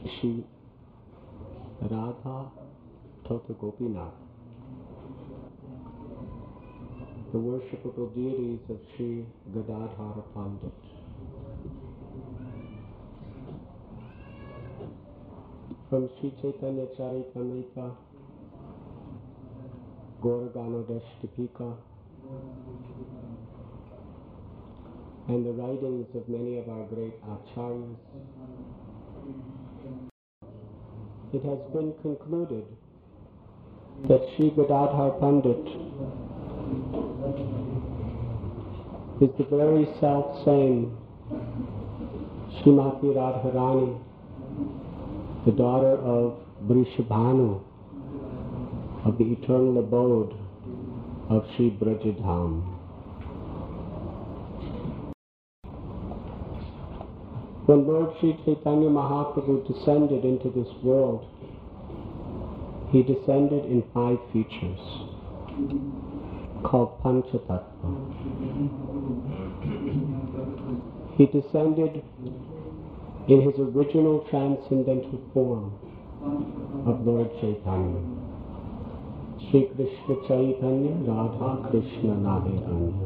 Shri Radha Tota Gopinath, the worshipable deities of Shri Gadadhara Pandit. From Shri Chaitanya Charitamrita, Gauraganodashtapika, and the writings of many of our great acharyas, it has been concluded that Shri Gadadhar Pandit is the very self-same Srimati Radharani, the daughter of Vrishabhanu, of the eternal abode of Shri Brajadham. When Lord Sri Chaitanya Mahaprabhu descended into this world, he descended in 5 features called Panchatattva. He descended in his original transcendental form of Lord Chaitanya. Shri Krishna Chaitanya Radha Krishna Nahiranya.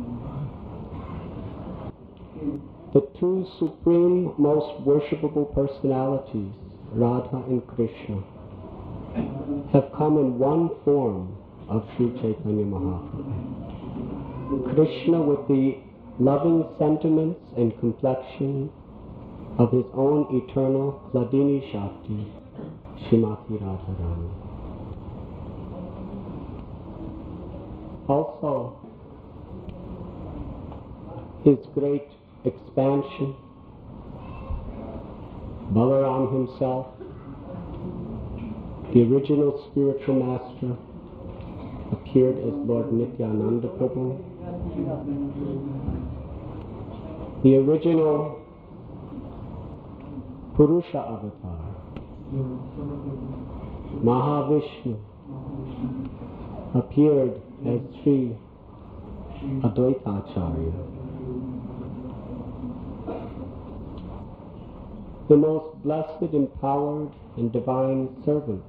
The 2 supreme, most worshipable personalities, Radha and Krishna, have come in one form of Sri Chaitanya Mahaprabhu. Krishna with the loving sentiments and complexion of his own eternal Hladini Shakti, Srimati Radharani. Also, his great expansion, Balaram himself, the original spiritual master, appeared as Lord Nityananda Prabhu. The original Purusha avatar, Mahavishnu, appeared as Sri Advaitacharya. The most blessed, empowered, and divine servant,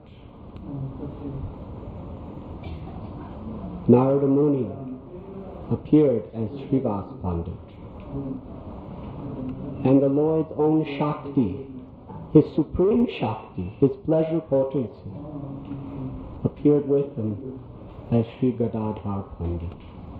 Narada Muni, appeared as Srivas Pandit. And the Lord's own Shakti, his supreme Shakti, his pleasure potency, appeared with him as Shri Gadadhar Pandit.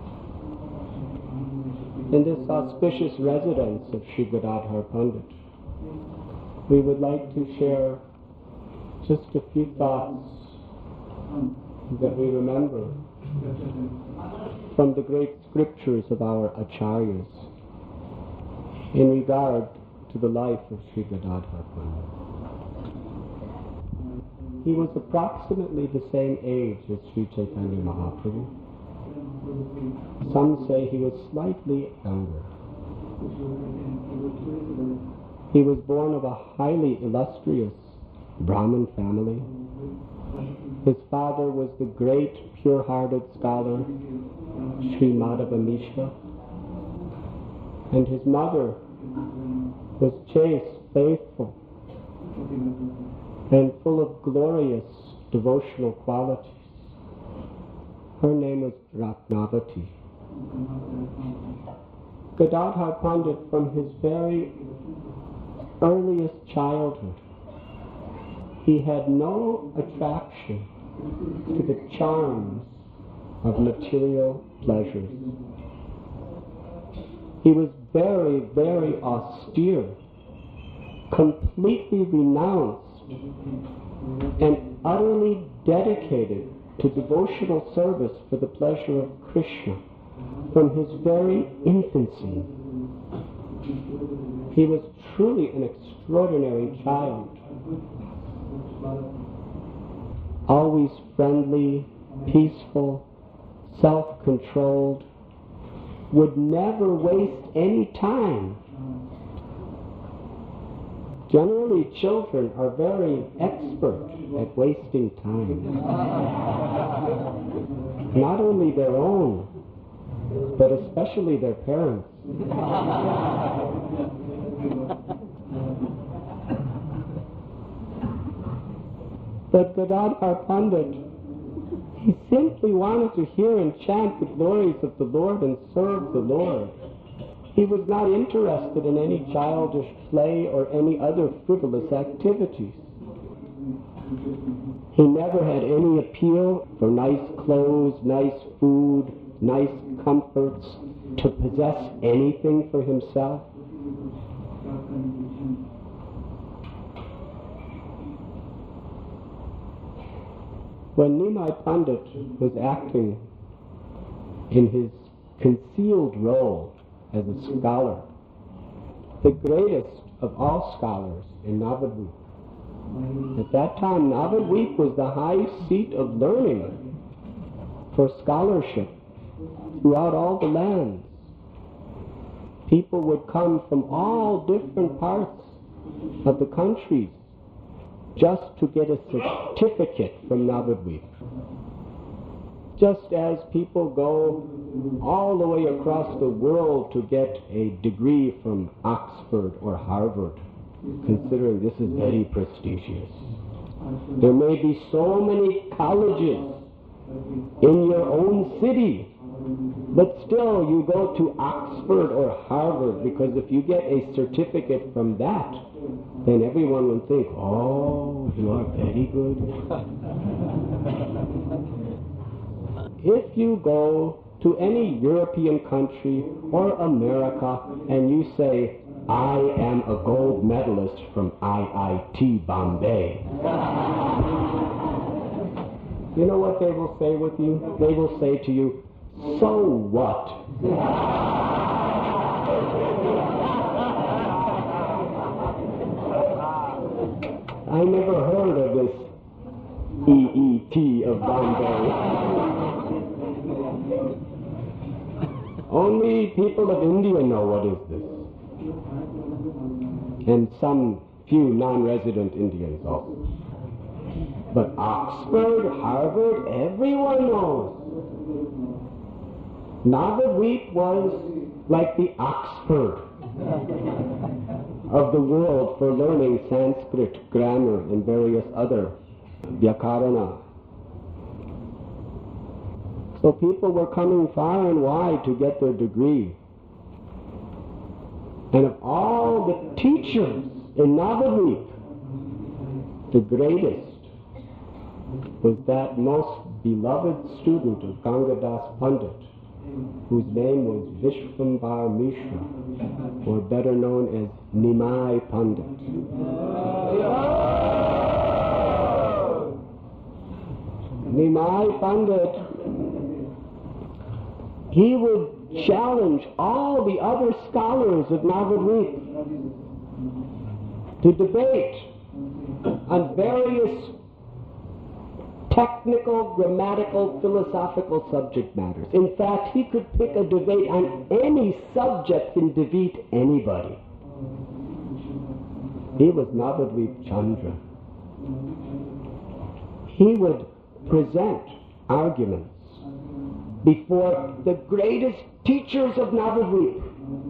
In this auspicious residence of Shri Gadadhar Pandit, we would like to share just a few thoughts that we remember from the great scriptures of our acharyas in regard to the life of Shri Gadadhar Pandit. He was approximately the same age as Sri Chaitanya Mahaprabhu. Some say he was slightly younger. He was born of a highly illustrious Brahmin family. His father was the great pure-hearted scholar Sri Madhava Mishra, and his mother was chaste, faithful, and full of glorious devotional qualities. Her name was Ratnavati. Gadadhar Pandit, from his very earliest childhood, he had no attraction to the charms of material pleasures. He was very, very austere, completely renounced, and utterly dedicated to devotional service for the pleasure of Krishna from his very infancy. He was truly an extraordinary child, always friendly, peaceful, self-controlled, would never waste any time. Generally, children are very expert at wasting time. Not only their own, but especially their parents. But Gadadhar Pandit, he simply wanted to hear and chant the glories of the Lord and serve the Lord. He was not interested in any childish play or any other frivolous activities. He never had any appeal for nice clothes, nice food, nice comforts, to possess anything for himself. When Nimai Pandit was acting in his concealed role as a scholar, the greatest of all scholars in Navadvip, at that time Navadvip was the high seat of learning for scholarship throughout all the lands. People would come from all different parts of the countries just to get a certificate from Navadvip. Just as people go all the way across the world to get a degree from Oxford or Harvard, considering this is very prestigious. There may be so many colleges in your own city, but still you go to Oxford or Harvard, because if you get a certificate from that, then everyone will think, oh, you are very good. If you go to any European country or America and you say, I am a gold medalist from IIT Bombay, you know what they will say with you? They will say to you, so what? I never heard of this EET of Bombay. Only people of India know what is this. And some few non-resident Indians also. But Oxford, Harvard, everyone knows. Navadvip was like the Oxford of the world for learning Sanskrit, grammar, and various other Vyakarana. So people were coming far and wide to get their degree. And of all the teachers in Navadvip, the greatest was that most beloved student of Gangadas Pandit, whose name was Vishvambar Mishra, or better known as Nimai Pandit. Nimai Pandit, he would challenge all the other scholars of Navadvip to debate on various technical, grammatical, philosophical subject matters. In fact, he could pick a debate on any subject and defeat anybody. He was Navadvip Chandra. He would present arguments before the greatest teachers of Navadvip.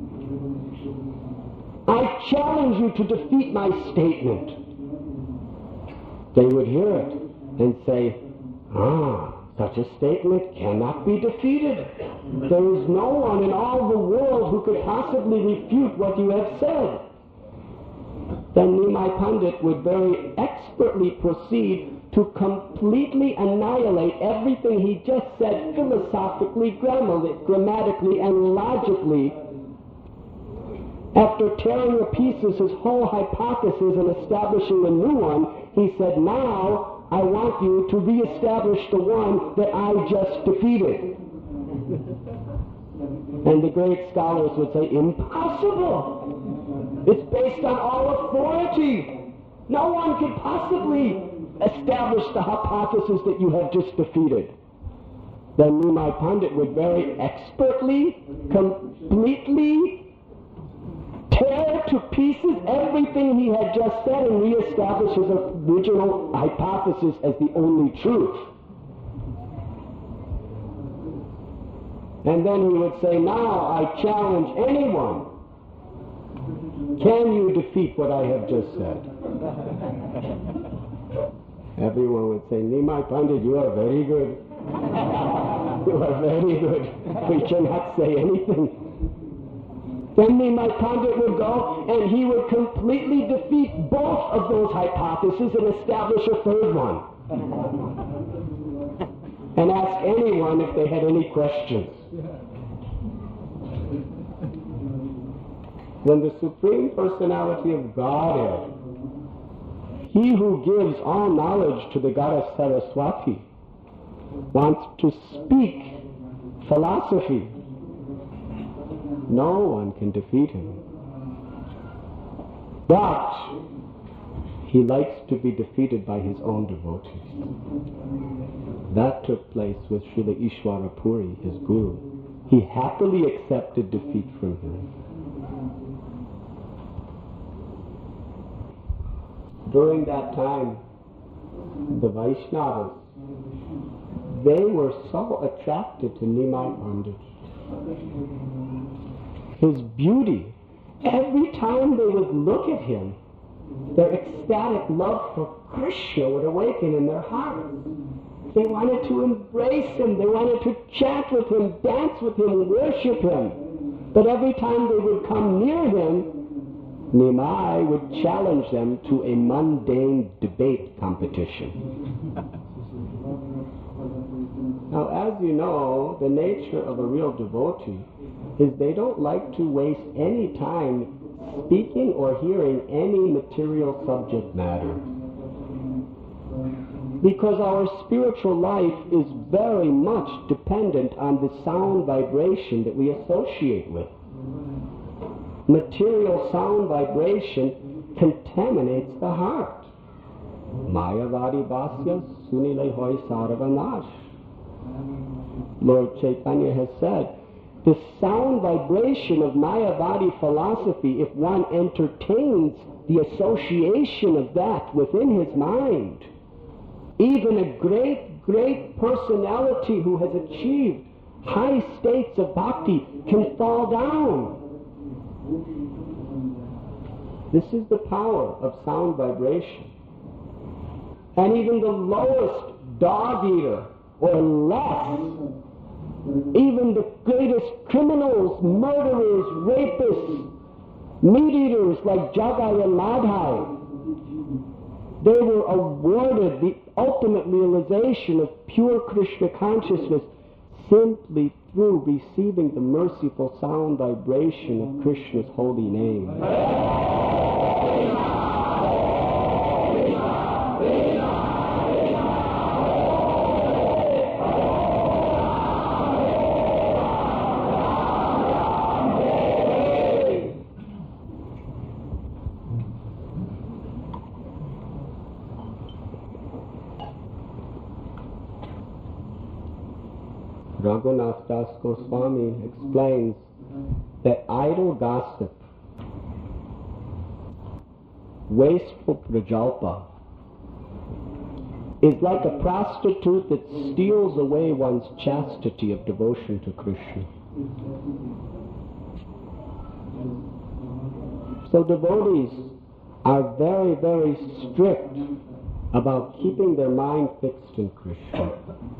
I challenge you to defeat my statement. They would hear it and say, such a statement cannot be defeated. There is no one in all the world who could possibly refute what you have said. Then Nimai Pandit would very expertly proceed to completely annihilate everything he just said philosophically, grammatically, and logically. After tearing to pieces his whole hypothesis and establishing a new one, he said, now I want you to reestablish the one that I just defeated. And the great scholars would say, impossible! It's based on all authority. No one could possibly establish the hypothesis that you have just defeated. Then Nimai Pandit would very expertly, completely tear to pieces everything he had just said and reestablish his original hypothesis as the only truth. And then he would say, now I challenge anyone. Can you defeat what I have just said? everyone would say, Nimai Pandit, you are very good. You are very good. We cannot say anything. Then Nimai Pandit would go and he would completely defeat both of those hypotheses and establish a third one. And ask anyone if they had any questions. When the Supreme Personality of Godhead, He who gives all knowledge to the goddess Saraswati, wants to speak philosophy, no one can defeat him. But he likes to be defeated by his own devotees. That took place with Srila Ishwara Puri, his guru. He happily accepted defeat from him. During that time, the Vaishnavas, they were so attracted to Nimai Pandit. His beauty, every time they would look at him, their ecstatic love for Krishna would awaken in their hearts. They wanted to embrace him, they wanted to chant with him, dance with him, worship him. But every time they would come near him, Nimai would challenge them to a mundane debate competition. Now, as you know, the nature of a real devotee is they don't like to waste any time speaking or hearing any material subject matter. Because our spiritual life is very much dependent on the sound vibration that we associate with. Material sound vibration contaminates the heart. Mayavadi Vasya Sunile Hoy Saravanash. Lord Chaitanya has said, the sound vibration of Mayavadi philosophy, if one entertains the association of that within his mind, even a great, great personality who has achieved high states of bhakti can fall down. This is the power of sound vibration. And even the lowest dog-eater or less, even the greatest criminals, murderers, rapists, meat-eaters like Jagai and Madhai, they were awarded the ultimate realization of pure Krishna consciousness simply through receiving the merciful sound vibration of Krishna's holy name. Raghunath Das Goswami explains that idle gossip, wasteful prajalpa, is like a prostitute that steals away one's chastity of devotion to Krishna. So devotees are very, very strict about keeping their mind fixed in Krishna.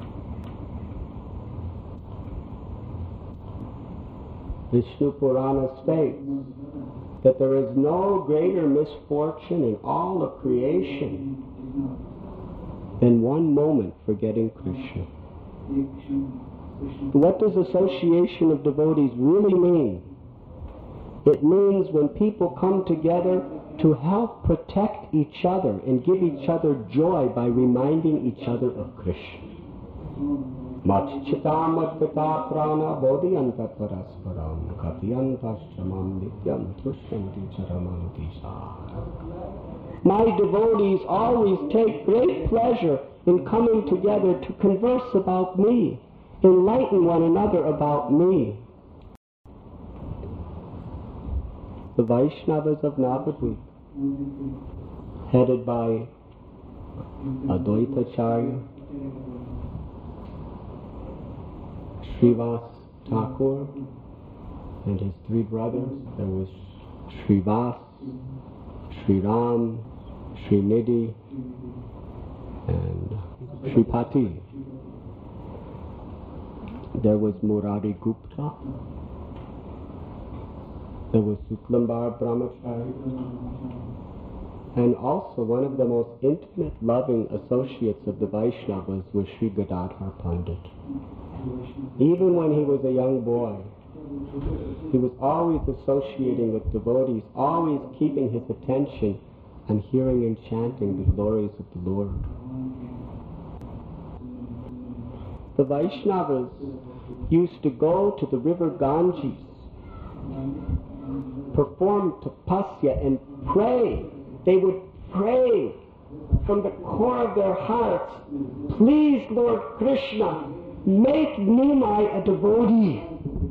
Vishnu Purana states that there is no greater misfortune in all of creation than one moment forgetting Krishna. What does association of devotees really mean? It means when people come together to help protect each other and give each other joy by reminding each other of Krishna. Machchita madhvita prana bodhiyanta parasparam katyantashamam nityam tushyanti charamanti sahara. My devotees always take great pleasure in coming together to converse about me, enlighten one another about me. The Vaishnavas of Navadvip, headed by Advaitacharya, Srivas Thakur and his three brothers. There was Srivas, Sri Ram, Sri Nidhi, and Shripati. There was Murari Gupta. There was Suklambar Brahmachari. And also one of the most intimate, loving associates of the Vaishnavas was Sri Gadadhar Pandit. Even when he was a young boy, he was always associating with devotees, always keeping his attention and hearing and chanting the glories of the Lord. The Vaishnavas used to go to the river Ganges, perform tapasya and pray. They would pray from the core of their hearts, please Lord Krishna, make Nimai a devotee.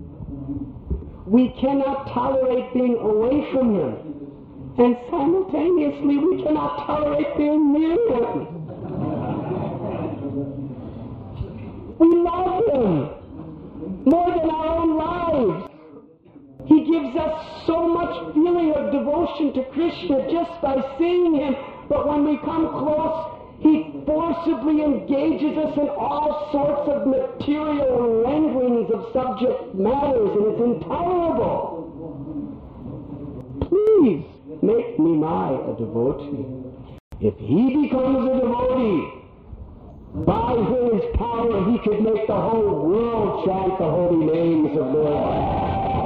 We cannot tolerate being away from him, and simultaneously we cannot tolerate being near him. We love him more than our own lives. He gives us so much feeling of devotion to Krishna just by seeing him, but when we come close, he forcibly engages us in all sorts of material renderings of subject matters, and it's intolerable. Please make Nimai a devotee. If he becomes a devotee, by his power he could make the whole world chant the holy names of Lord.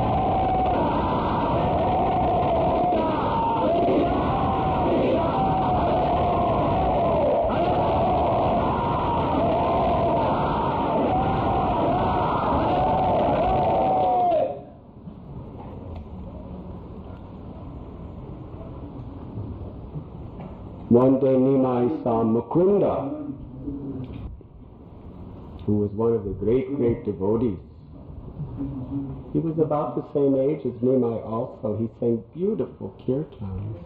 One day Nimai saw Mukunda, who was one of the great devotees. He was about the same age as Nimai also. He sang beautiful kirtans.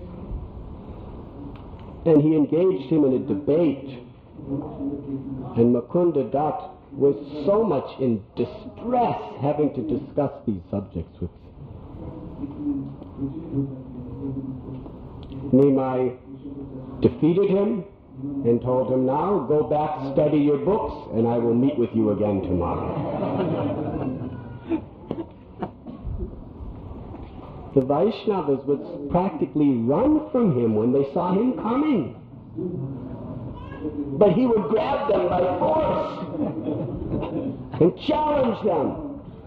And he engaged him in a debate. And Mukunda Dutt was so much in distress having to discuss these subjects with him. Nimai defeated him and told him, now go back, study your books, and I will meet with you again tomorrow. The Vaishnavas would practically run from him when they saw him coming. But he would grab them by force and challenge them.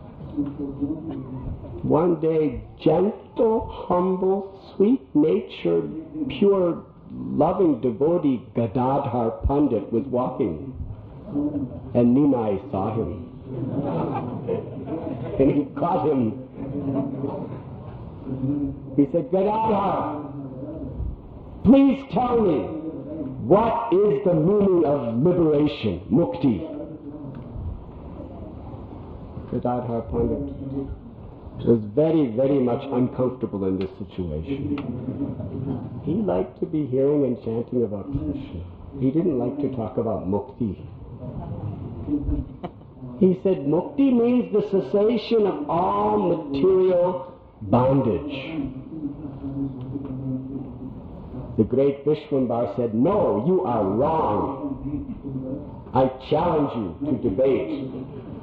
One day, gentle, humble, sweet-natured, pure, loving devotee Gadadhar Pandit was walking, and Nimai saw him. And he caught him. He said, Gadadhar, please tell me, what is the meaning of liberation, mukti? Gadadhar Pandit was very much uncomfortable in this situation. He liked to be hearing and chanting about Krishna. He didn't like to talk about mukti. He said mukti means the cessation of all material bondage. The great Vishwambar said, no, you are wrong. I challenge you to debate.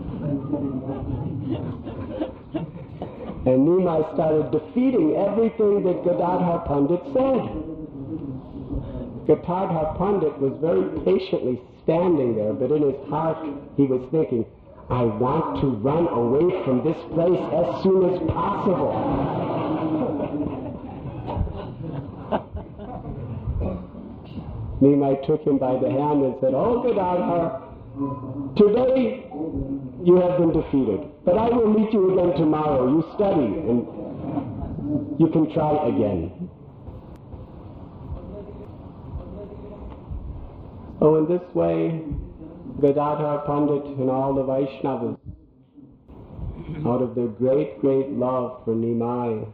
And Nimai started defeating everything that Gadadhar Pandit said. Gadadhar Pandit was very patiently standing there, but in his heart he was thinking, I want to run away from this place as soon as possible. Nimai took him by the hand and said, oh Gadadhar, today you have been defeated, but I will meet you again tomorrow. You study and you can try again. So in this way, Gadadhar Pandit and all the Vaishnavas, out of their great love for Nimai,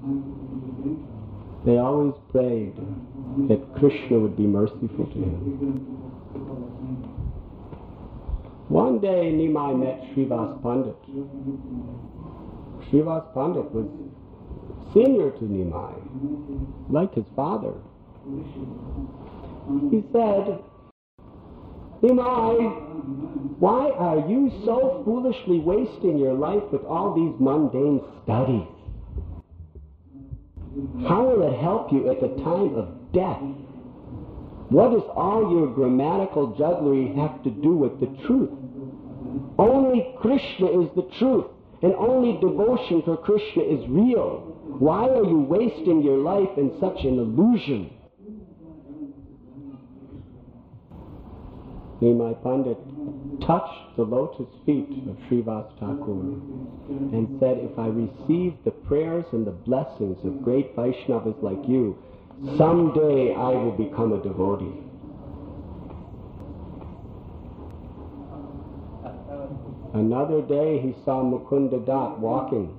they always prayed that Krishna would be merciful to him. One day Nimai met Srivas Pandit. Srivas Pandit was senior to Nimai, like his father. He said, Nimai, why are you so foolishly wasting your life with all these mundane studies? How will it help you at the time of death? What does all your grammatical jugglery have to do with the truth? Only Krishna is the truth, and only devotion for Krishna is real. Why are you wasting your life in such an illusion? Nimai Pandit touched the lotus feet of Srivas Thakur and said, if I receive the prayers and the blessings of great Vaishnavas like you, someday I will become a devotee. Another day he saw Mukunda Dutt walking.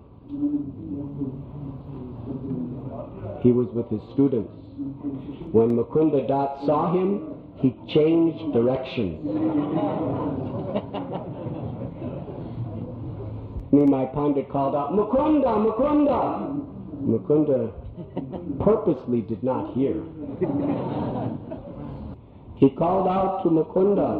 He was with his students. When Mukunda Dutt saw him, he changed directions. Nimai Pandit called out, Mukunda, Mukunda! Mukunda purposely did not hear. He called out to Mukunda,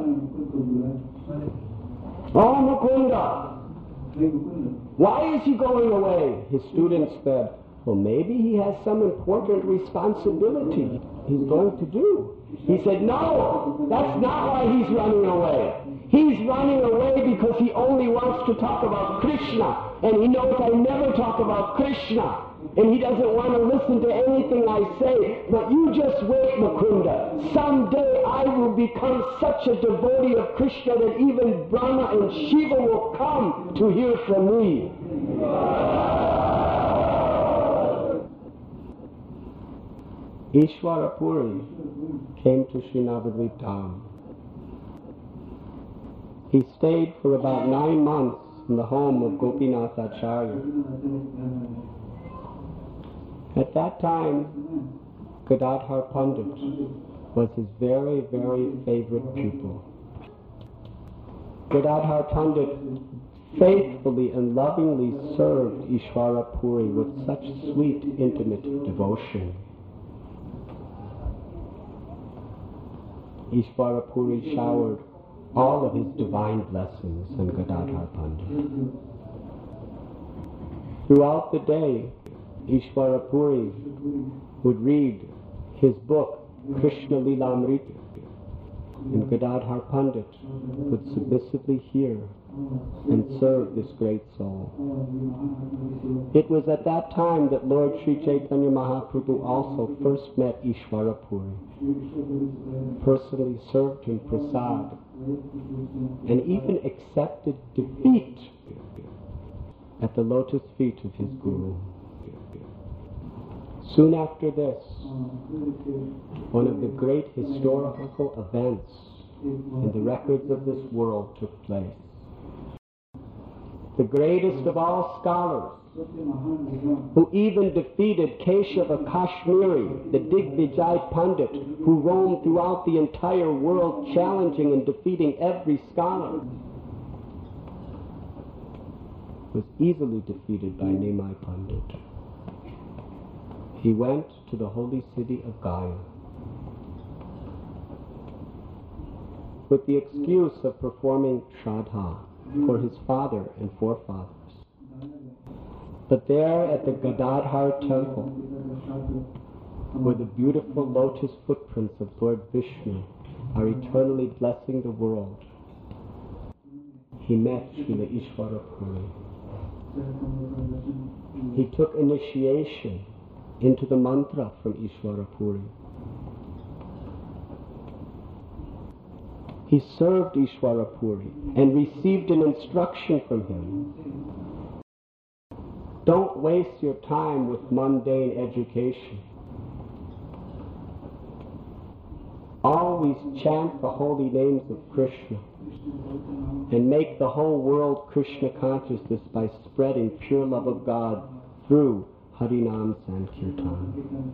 Oh Mukunda, why is he going away? His students said, well, maybe he has some important responsibility he's going to do. He said, no, that's not why he's running away. He's running away because he only wants to talk about Krishna, and he knows I never talk about Krishna, and he doesn't want to listen to anything I say. But you just wait, Mukunda. Someday I will become such a devotee of Krishna that even Brahma and Shiva will come to hear from me. Ishwara Puri came to Sri Navadvip Dham. He stayed for about 9 months in the home of Gopinath Acharya. At that time, Gadadhar Pandit was his very, very favorite pupil. Gadadhar Pandit faithfully and lovingly served Ishwara Puri with such sweet, intimate devotion. Ishwara Puri showered all of his divine blessings on Gadadhar Pandit. Throughout the day, Ishwara Puri would read his book, Krishna Lilamrita, and Gadadhar Pandit would submissively hear and serve this great soul. It was at that time that Lord Sri Chaitanya Mahaprabhu also first met Ishwara Puri, personally served him prasad, and even accepted defeat at the lotus feet of his Guru. Soon after this, one of the great historical events in the records of this world took place. The greatest of all scholars, who even defeated Keshava Kashmiri, the Digvijay Pandit, who roamed throughout the entire world challenging and defeating every scholar, was easily defeated by Nimai Pandit. He went to the holy city of Gaya with the excuse of performing Shraddha for his father and forefathers. But there at the Gadadhar temple, where the beautiful lotus footprints of Lord Vishnu are eternally blessing the world, he met Srila Ishwara Puri. He took initiation into the mantra from Ishwara Puri. He served Ishwara Puri and received an instruction from him. Don't waste your time with mundane education. Always chant the holy names of Krishna and make the whole world Krishna consciousness by spreading pure love of God through Harinam Sankirtan.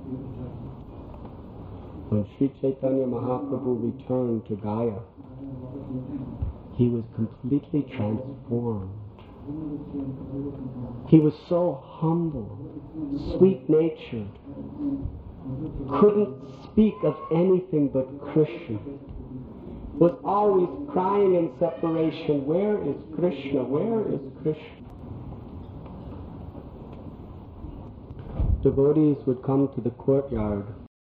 When Sri Chaitanya Mahaprabhu returned to Gaya, he was completely transformed. He was so humble, sweet-natured, couldn't speak of anything but Krishna. was always crying in separation, where is Krishna? Where is Krishna? Devotees would come to the courtyard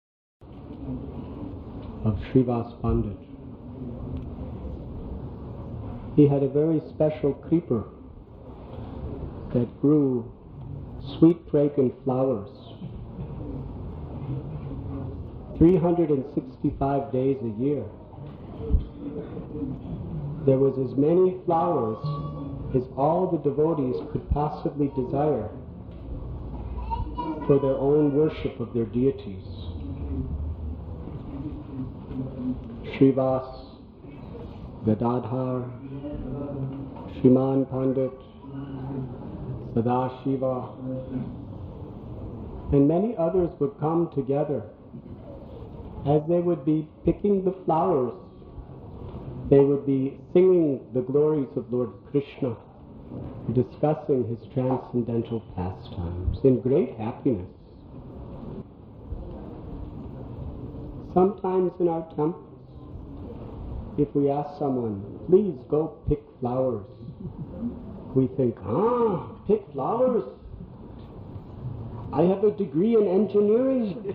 of Srivas Pandit. He had a very special creeper that grew sweet fragrant flowers 365 days a year. There was as many flowers as all the devotees could possibly desire for their own worship of their deities. Srivas, Gadadhar, Shriman Pandit, Sadashiva, and many others would come together. As they would be picking the flowers, they would be singing the glories of Lord Krishna, discussing his transcendental pastimes in great happiness. Sometimes in our temples, if we ask someone, please go pick flowers, we think, pick flowers? I have a degree in engineering.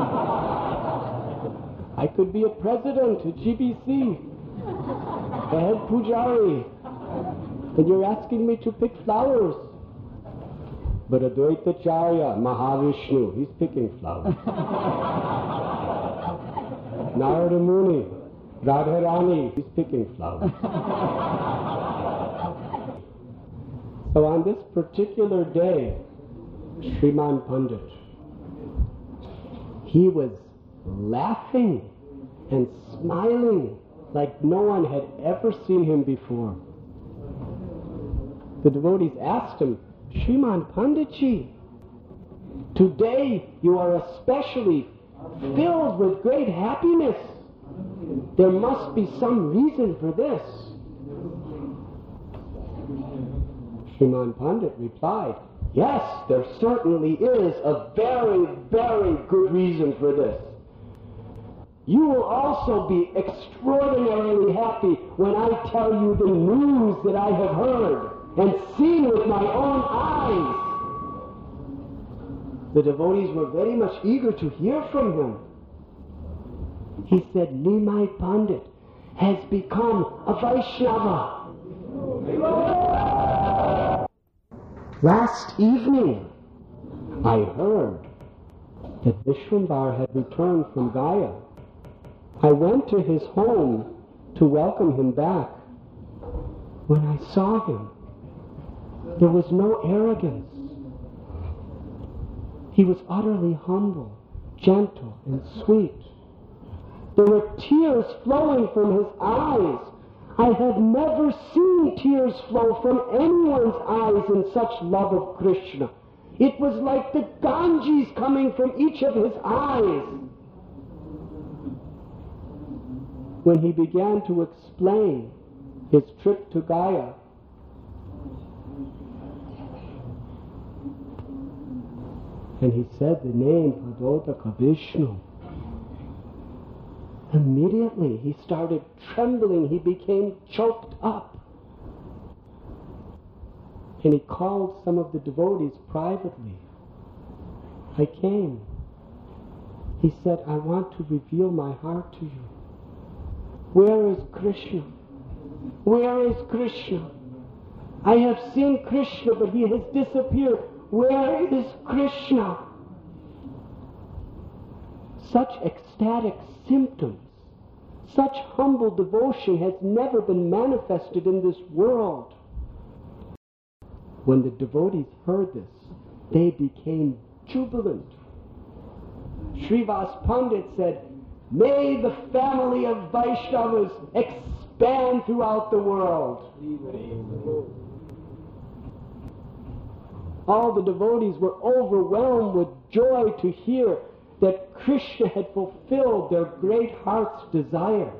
I could be a president at GBC, the head pujari, and you're asking me to pick flowers. But Advaitacharya, Mahavishnu, he's picking flowers. Narada Muni, Radharani, he's picking flowers. So on this particular day, Shriman Pandit, he was laughing and smiling like no one had ever seen him before. The devotees asked him, Shriman Panditji, today you are especially filled with great happiness. There must be some reason for this. Shriman Pandit replied, yes, there certainly is a very, very good reason for this. You will also be extraordinarily happy when I tell you the news that I have heard and seen with my own eyes. The devotees were very much eager to hear from him. He said, Nimai Pandit has become a Vaishnava. Last evening, I heard that Vishwambar had returned from Gaya. I went to his home to welcome him back. When I saw him, there was no arrogance. He was utterly humble, gentle, and sweet. There were tears flowing from his eyes. I have never seen tears flow from anyone's eyes in such love of Krishna. It was like the Ganges coming from each of his eyes. When he began to explain his trip to Gaya, and he said the name Padotaka Vishnu, immediately he started trembling. He became choked up. And he called some of the devotees privately. I came. He said, I want to reveal my heart to you. Where is Krishna? Where is Krishna? I have seen Krishna, but he has disappeared. Where is Krishna? Such ecstatic symptoms, such humble devotion has never been manifested in this world. When the devotees heard this, they became jubilant. Srivas Pandit said, may the family of Vaishnavas expand throughout the world. All the devotees were overwhelmed with joy to hear that Krishna had fulfilled their great heart's desire.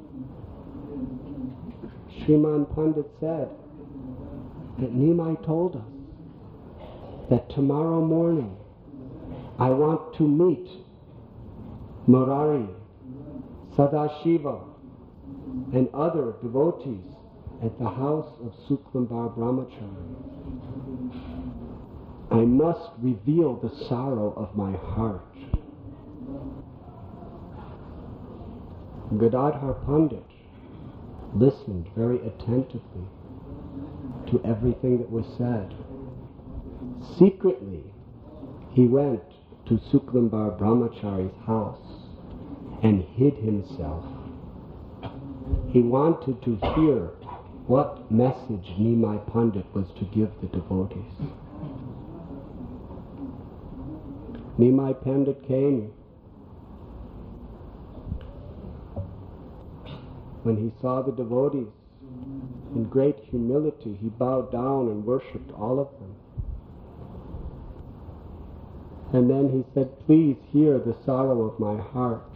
Shriman Pandit said that Nimai told us that tomorrow morning I want to meet Murari, Sadashiva, and other devotees at the house of Suklambar Brahmachari. I must reveal the sorrow of my heart. Gadadhar Pandit listened very attentively to everything that was said. Secretly, he went to Suklambar Brahmachari's house and hid himself. He wanted to hear what message Nimai Pandit was to give the devotees. Nimai Pandit came. When he saw the devotees, in great humility, he bowed down and worshipped all of them. And then he said, "Please hear the sorrow of my heart.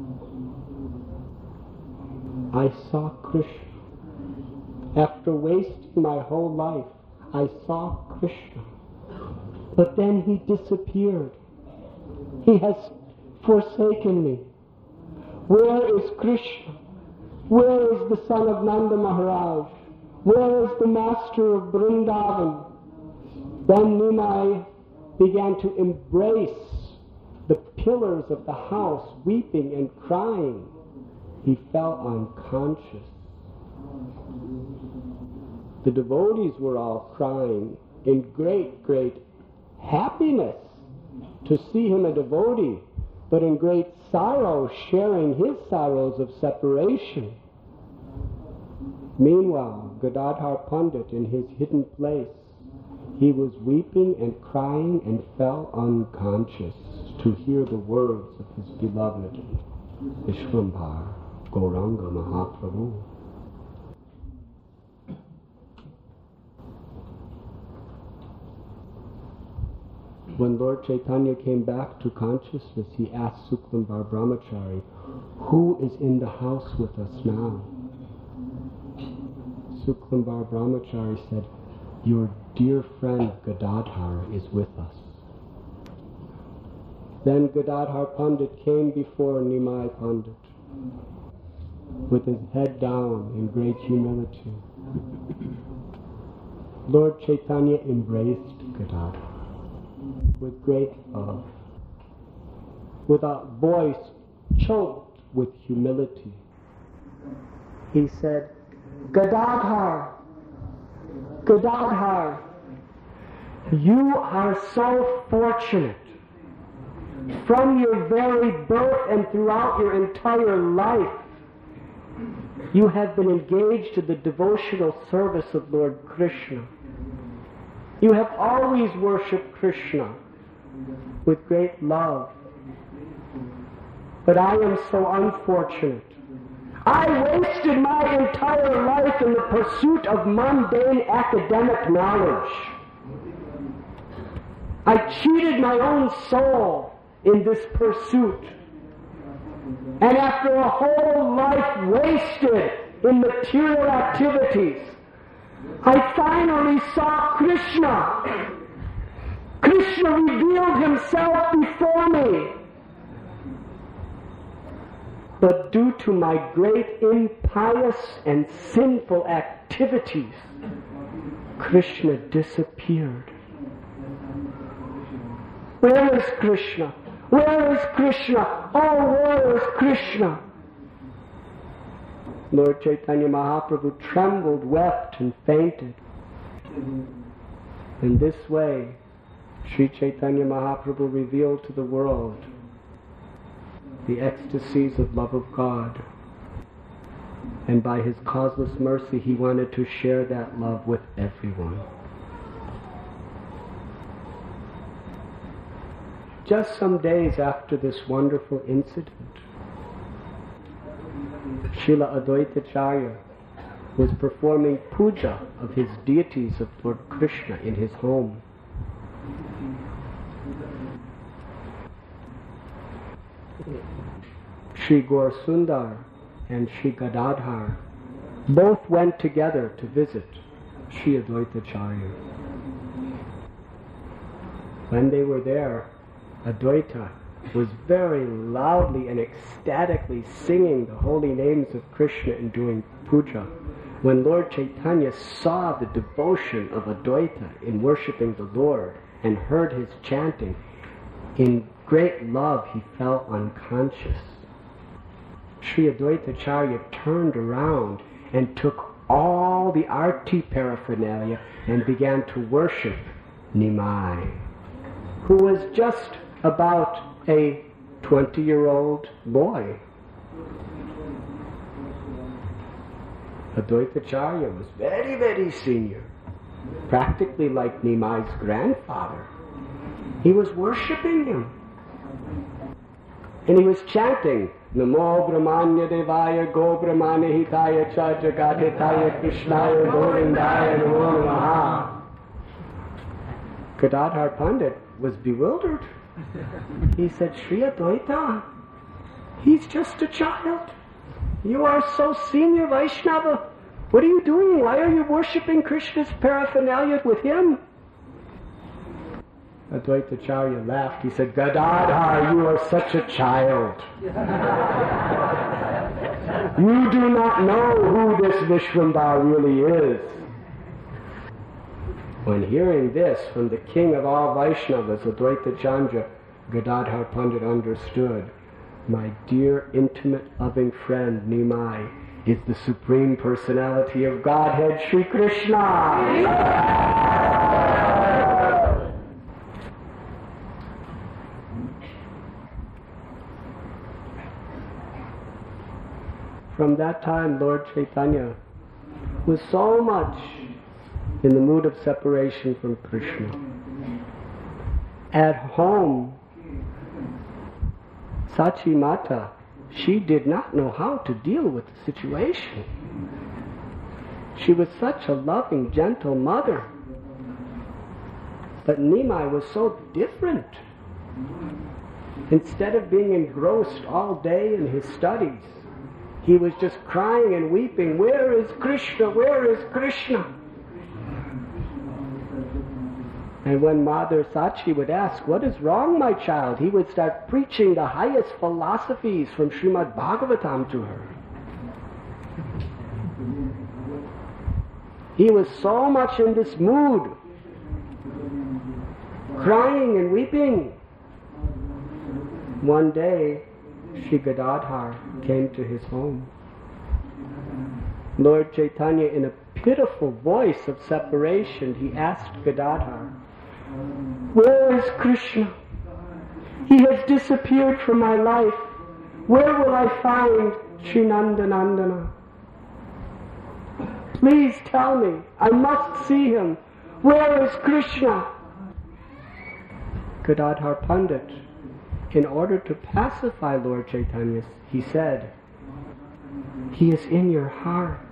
I saw Krishna. After wasting my whole life, I saw Krishna. But then he disappeared. He has forsaken me. Where is Krishna? Where is the son of Nanda Maharaj? Where is the master of Vrindavan?" Then Nimai began to embrace the pillars of the house, weeping and crying. He fell unconscious. The devotees were all crying in great, great happiness to see him a devotee, but in great sorrow, sharing his sorrows of separation. Meanwhile, Gadadhar Pandit, in his hidden place, he was weeping and crying and fell unconscious to hear the words of his beloved Vishwambhar, Gauranga Mahaprabhu. When Lord Chaitanya came back to consciousness, he asked Suklambar Brahmachari, "Who is in the house with us now?" Suklambar Brahmachari said, "Your dear friend Gadadhar is with us." Then Gadadhar Pandit came before Nimai Pandit with his head down in great humility. Lord Chaitanya embraced Gadadhar with great love, with a voice choked with humility. He said, "Gadadhar, Gadadhar, you are so fortunate. From your very birth and throughout your entire life, you have been engaged in the devotional service of Lord Krishna. You have always worshipped Krishna with great love. But I am so unfortunate. I wasted my entire life in the pursuit of mundane academic knowledge. I cheated my own soul in this pursuit. And after a whole life wasted in material activities, I finally saw Krishna. Krishna revealed himself before me. But due to my great impious and sinful activities, Krishna disappeared. Where is Krishna? Where is Krishna? Oh, where is Krishna?" Lord Chaitanya Mahaprabhu trembled, wept, and fainted. In this way, Sri Chaitanya Mahaprabhu revealed to the world the ecstasies of love of God. And by his causeless mercy, he wanted to share that love with everyone. Just some days after this wonderful incident, Srila Advaitacharya was performing puja of his deities of Lord Krishna in his home. Sri Gaur Sundar and Sri Gadadhar both went together to visit Sri Advaitacharya. When they were there, Advaita was very loudly and ecstatically singing the holy names of Krishna and doing puja. When Lord Chaitanya saw the devotion of Advaita in worshipping the Lord and heard his chanting, in great love he fell unconscious. Sri Advaitacharya turned around and took all the arti paraphernalia and began to worship Nimai, who was just about a 20-year-old boy. Advaitacharya was very, very senior, practically like Nimai's grandfather. He was worshipping him. And he was chanting, Namo Brahmanya Devaya Go Brahmanya Hitaya Cha Jagadhitaya Krishnaya Govindaya Namo Namaha. Gadadhar Pandit was bewildered. He said, Sri Advaita, he's just a child. You are so senior Vaishnava. What are you doing? Why are you worshipping Krishna's paraphernalia with him? Advaitacharya laughed. He said, Gadadhar, you are such a child. You do not know who this Vishwambar really is. When hearing this from the king of all Vaishnavas, Advaita Chandra, Gadadhar Pandit understood, my dear, intimate, loving friend Nimai is the Supreme Personality of Godhead, Sri Krishna. From that time, Lord Chaitanya was so much in the mood of separation from Krishna. At home, Sachi Mata, she did not know how to deal with the situation. She was such a loving, gentle mother. But Nimai was so different. Instead of being engrossed all day in his studies, he was just crying and weeping, where is Krishna? Where is Krishna? And when Mother Sachi would ask, what is wrong, my child? He would start preaching the highest philosophies from Srimad Bhagavatam to her. He was so much in this mood, crying and weeping. One day, Sri Gadadhar came to his home. Lord Chaitanya, in a pitiful voice of separation, he asked Gadadhar, where is Krishna? He has disappeared from my life. Where will I find Sri Nandanandana? Please tell me. I must see him. Where is Krishna? Gadadhar Pandit, in order to pacify Lord Chaitanya, he said, he is in your heart.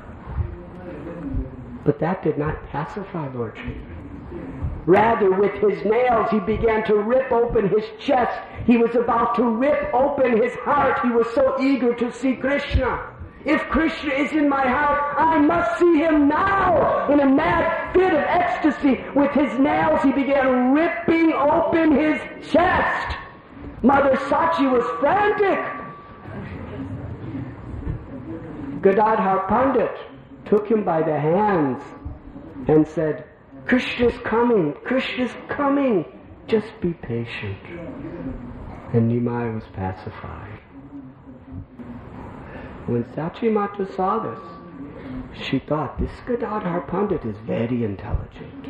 But that did not pacify Lord Chaitanya. Rather, with his nails, he began to rip open his chest. He was about to rip open his heart. He was so eager to see Krishna. If Krishna is in my heart, I must see him now. In a mad fit of ecstasy, with his nails, he began ripping open his chest. Mother Sachi was frantic. Gadadhar Pandit took him by the hands and said, Krishna's coming, Krishna's coming, just be patient. And Nimai was pacified. When Sachi Mata saw this, she thought, this Gadadhar Pandit is very intelligent.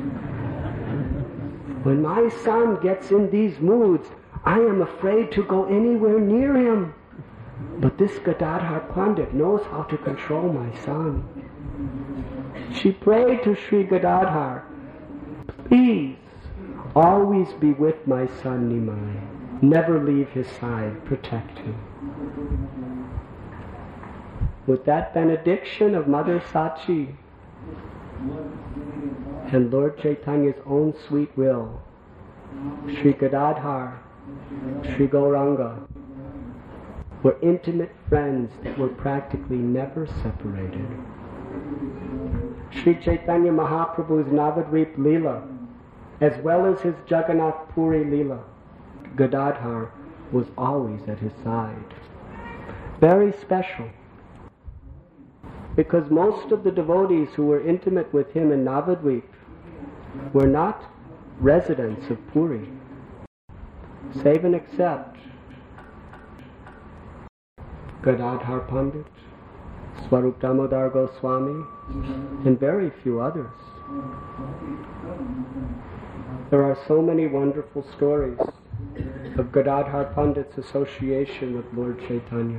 When my son gets in these moods, I am afraid to go anywhere near him. But this Gadadhar Pandit knows how to control my son. She prayed to Sri Gadadhar, please, always be with my son Nimai. Never leave his side, protect him. With that benediction of Mother Sachi and Lord Chaitanya's own sweet will, Sri Gadadhar, Sri Gauranga were intimate friends that were practically never separated. Sri Chaitanya Mahaprabhu's Navadvip Leela, as well as his Jagannath Puri Leela, Gadadhar was always at his side. Very special, because most of the devotees who were intimate with him in Navadvip were not residents of Puri, save and except Gadadhar Pandit, Swarup Damodar Goswami, and very few others. There are so many wonderful stories of Gadadhar Pandit's association with Lord Chaitanya.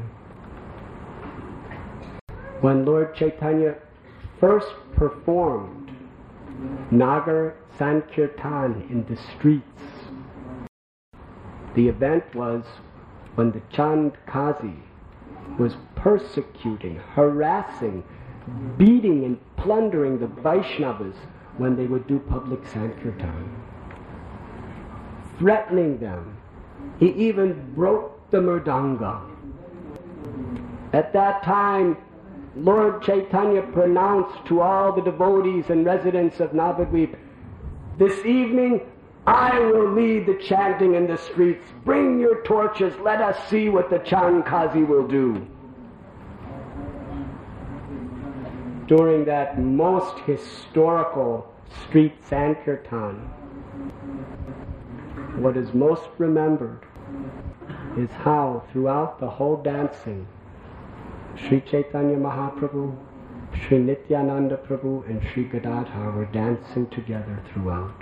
When Lord Chaitanya first performed Nagar Sankirtan in the streets, the event was when the Chand Kazi was persecuting, harassing, beating and plundering the Vaishnavas when they would do public Sankirtan, threatening them. He even broke the mridanga. At that time, Lord Chaitanya pronounced to all the devotees and residents of Navadvip, "This evening I will lead the chanting in the streets. Bring your torches, let us see what the Chand Kazi will do." During that most historical street Sankirtan, what is most remembered is how throughout the whole dancing, Sri Chaitanya Mahaprabhu, Sri Nityananda Prabhu and Sri Gadadhar were dancing together throughout.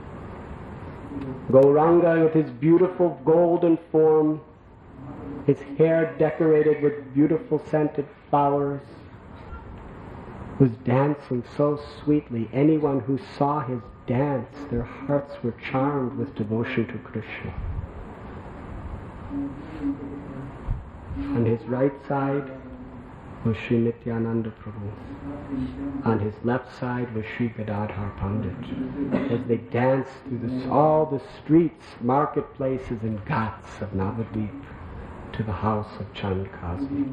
Gauranga, with his beautiful golden form, his hair decorated with beautiful scented flowers, was dancing so sweetly. Anyone who saw his dance, their hearts were charmed with devotion to Krishna. On his right side was Sri Nityananda Prabhu. On his left side was Sri Gadadhar Pandit, as they danced through all the streets, marketplaces and ghats of Navadvip to the house of Chand Kazi.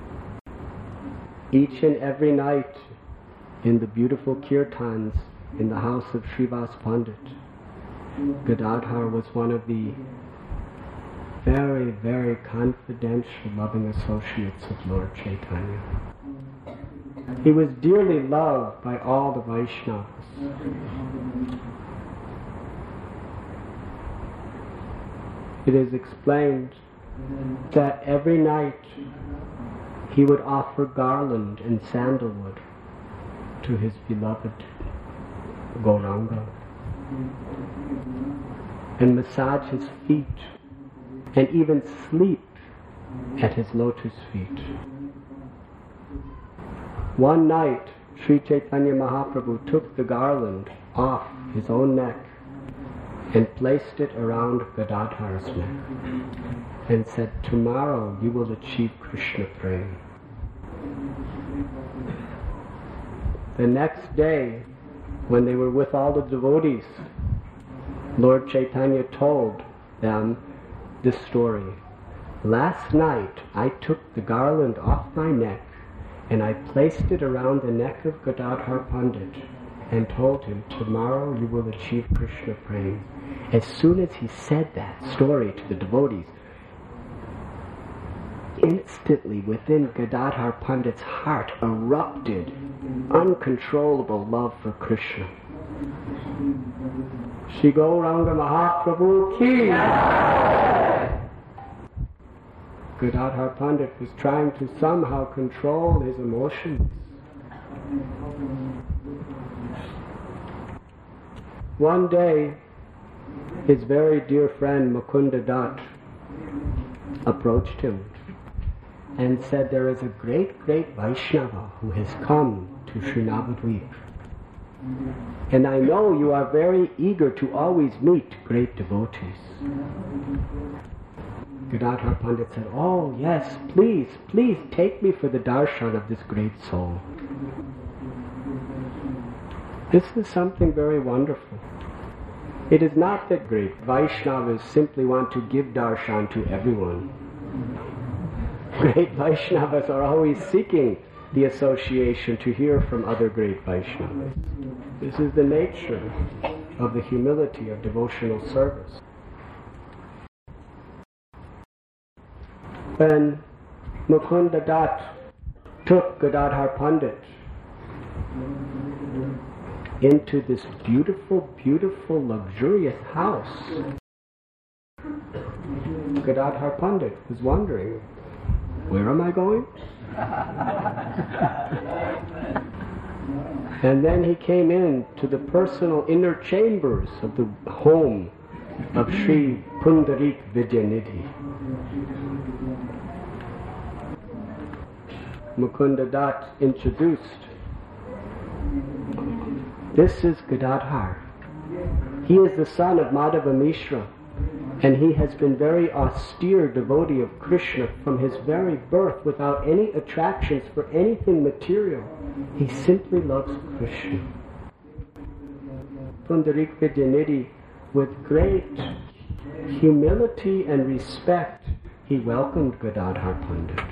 Each and every night in the beautiful kirtans in the house of Srivas Pandit, Gadadhar was one of the very, very confidential, loving associates of Lord Chaitanya. He was dearly loved by all the Vaishnavas. It is explained that every night he would offer garland and sandalwood to his beloved Gauranga and massage his feet and even sleep at his lotus feet. One night, Sri Chaitanya Mahaprabhu took the garland off his own neck and placed it around Gadadhar's neck and said, "Tomorrow you will achieve Krishna prema." The next day, when they were with all the devotees, Lord Chaitanya told them this story. "Last night I took the garland off my neck and I placed it around the neck of Gadadhar Pandit and told him, 'Tomorrow you will achieve Krishna prema.'" As soon as he said that story to the devotees, instantly within Gadadhar Pandit's heart erupted uncontrollable love for Krishna. Shri Gauranga Mahaprabhu ki! Gadadhar Pandit was trying to somehow control his emotions. One day, his very dear friend Mukunda Dutt approached him and said, "There is a great Vaishnava who has come to Sri Navadvip. And I know you are very eager to always meet great devotees." Gadadhar Pandit said, "Oh yes, please take me for the darshan of this great soul." This is something very wonderful. It is not that great Vaishnavas simply want to give darshan to everyone. Great Vaishnavas are always seeking the association to hear from other great Vaishnavas. This is the nature of the humility of devotional service. when Mukunda Dutt took Gadadhar Pandit into this beautiful, beautiful, luxurious house, Gadadhar Pandit was wondering, where am I going? And then he came in to the personal inner chambers of the home of Sri Pundarik Vidyanidhi. Mukunda Dutt introduced, this is Gadadhar. He is the son of Madhava Mishra, and he has been very austere devotee of Krishna from his very birth without any attractions for anything material. He simply loves Krishna. Pundarik Vidyanidhi, with great humility and respect, he welcomed Gadadhar Pandit.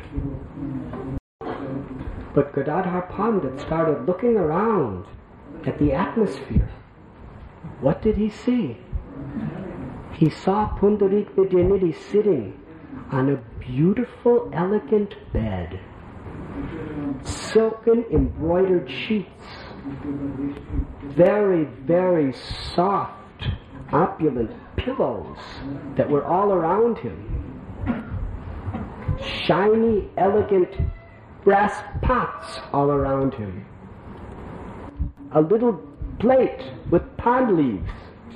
But Gadadhar Pandit started looking around at the atmosphere. What did he see? He saw Pundarik Vidyanidhi sitting on a beautiful, elegant bed, silken embroidered sheets, very, very soft, opulent pillows that were all around him, shiny, elegant brass pots all around him, a little plate with palm leaves.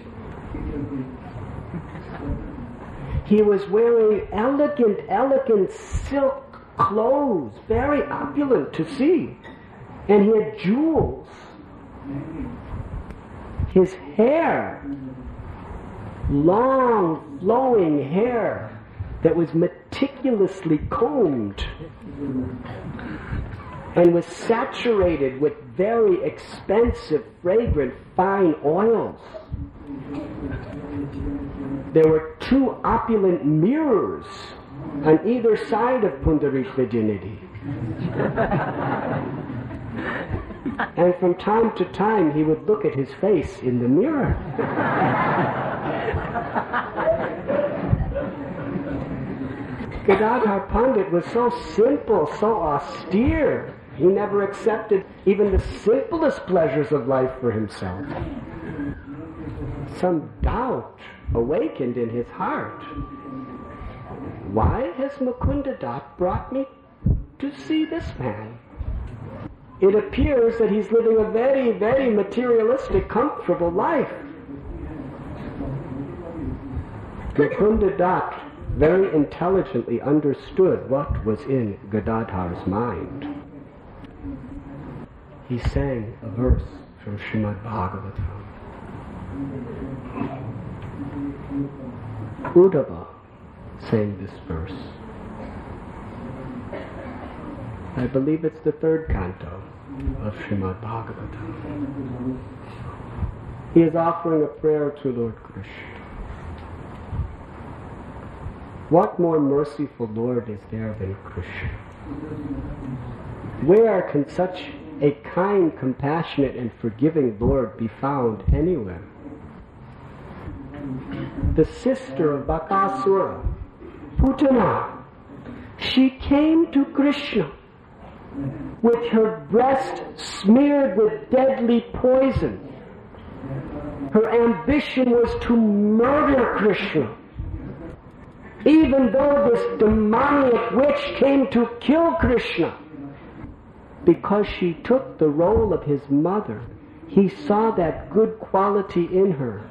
He was wearing elegant silk clothes, very opulent to see. And he had jewels. His hair, long flowing hair that was meticulously combed and was saturated with very expensive, fragrant, fine oils. There were two opulent mirrors on either side of Pundarik Vidyanidhi. And from time to time he would look at his face in the mirror. Gadadhar Pandit was so simple, so austere. He never accepted even the simplest pleasures of life for himself. Some doubt awakened in his heart. Why has Mukunda Dutt brought me to see this man? It appears that he's living a very, very materialistic, comfortable life. Mukunda Dutt very intelligently understood what was in Gadadhar's mind. He sang a verse from Srimad Bhagavatam. Uddhava sang this verse. I believe it's the third canto of Srimad Bhagavatam. He is offering a prayer to Lord Krishna. What more merciful Lord is there than Krishna? Where can such a kind, compassionate, and forgiving Lord be found anywhere? The sister of Bakasura, Putana, she came to Krishna with her breast smeared with deadly poison. Her ambition was to murder Krishna. Even though this demoniac witch came to kill Krishna, because she took the role of his mother, he saw that good quality in her.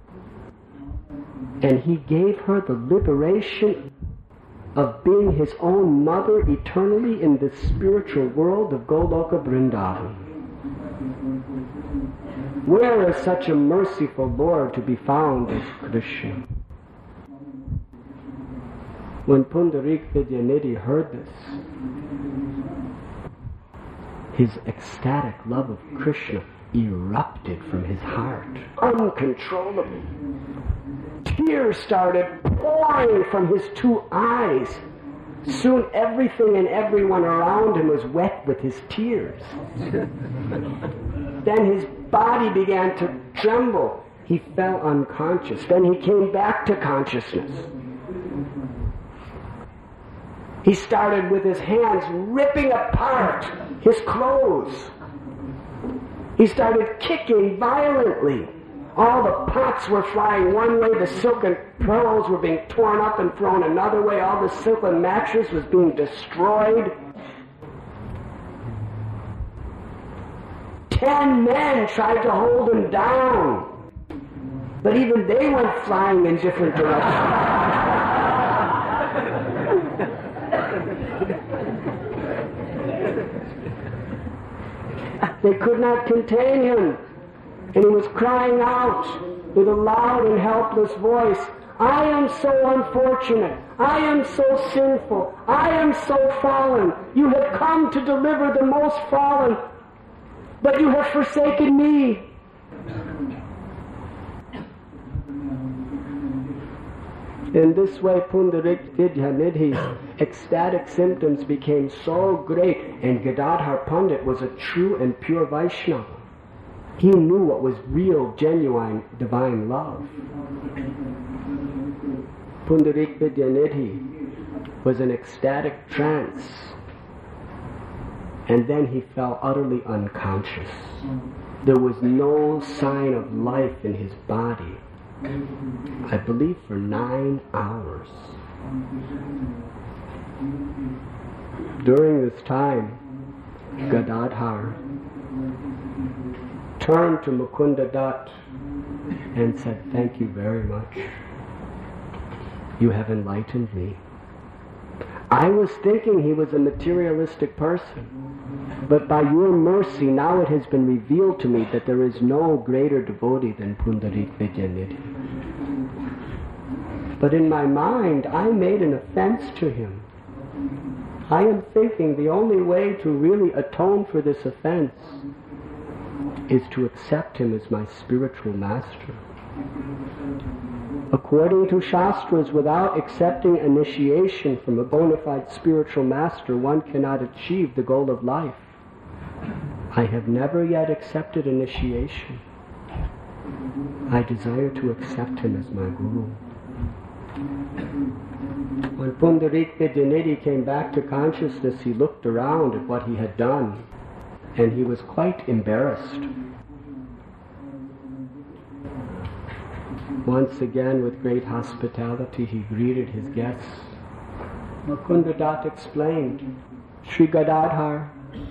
And he gave her the liberation of being his own mother eternally in the spiritual world of Goloka Vrindavan. Where is such a merciful Lord to be found as Krishna? When Pundarik Vidyanidhi heard this, his ecstatic love of Krishna erupted from his heart uncontrollably. Tears started pouring from his two eyes. Soon everything and everyone around him was wet with his tears. Then his body began to tremble. He fell unconscious. Then he came back to consciousness. He started with his hands ripping apart his clothes. He started kicking violently. All the pots were flying one way, the silken pearls were being torn up and thrown another way, all the silken mattress was being destroyed. 10 men tried to hold him down, but even they went flying in different directions. They could not contain him, and he was crying out with a loud and helpless voice, I am so unfortunate, I am so sinful, I am so fallen. You have come to deliver the most fallen, but you have forsaken me. In this way, Pundarik Vidyanidhi's ecstatic symptoms became so great, and Gadadhar Pandit was a true and pure Vaishnava. He knew what was real, genuine, divine love. Pundarik Vidyanidhi was in ecstatic trance, and then he fell utterly unconscious. There was no sign of life in his body, I believe for 9 hours. During this time, Gadadhar turned to Mukunda Dutt and said, thank you very much. You have enlightened me. I was thinking he was a materialistic person, but by your mercy now it has been revealed to me that there is no greater devotee than Pundarik Vidyanidhi. But in my mind, I made an offense to him. I am thinking the only way to really atone for this offense is to accept him as my spiritual master. According to Shastras, without accepting initiation from a bona fide spiritual master, one cannot achieve the goal of life. I have never yet accepted initiation. I desire to accept him as my guru. When Pundarik Vidyanidhi came back to consciousness, he looked around at what he had done, and he was quite embarrassed. Once again, with great hospitality, he greeted his guests. Mukunda Dutt explained, Sri Gadadhar,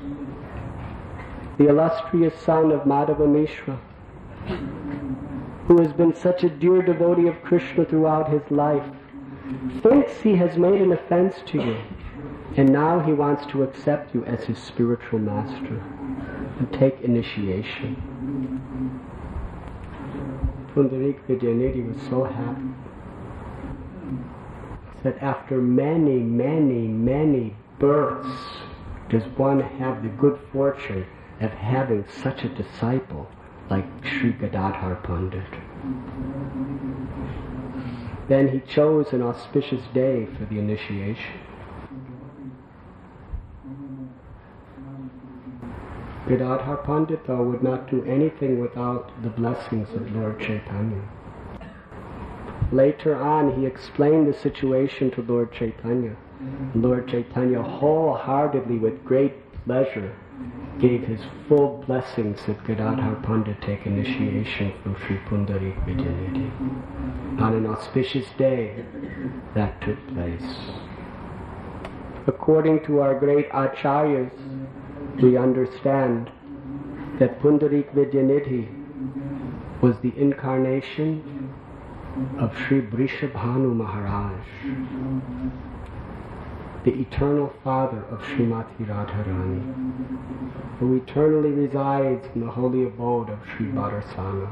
the illustrious son of Madhava Mishra, who has been such a dear devotee of Krishna throughout his life, thinks he has made an offense to you, and now he wants to accept you as his spiritual master and take initiation. Pundarik Vidyanidhi was so happy. He said, after many, many, many births does one have the good fortune of having such a disciple like Sri Gadadhar Pandit. Then he chose an auspicious day for the initiation. Gadadhar Pandit, though, would not do anything without the blessings of Lord Chaitanya. Later on, he explained the situation to Lord Chaitanya. Lord Chaitanya wholeheartedly, with great pleasure, gave his full blessings that Gadadhar Pandit take initiation from Sri Pundarik Vidyanidhi. On an auspicious day, that took place. According to our great acharyas, we understand that Pundarik Vidyanidhi was the incarnation of Sri Vrishabhanu Maharaj, the eternal father of Srimati Radharani, who eternally resides in the holy abode of Sri Bharasana.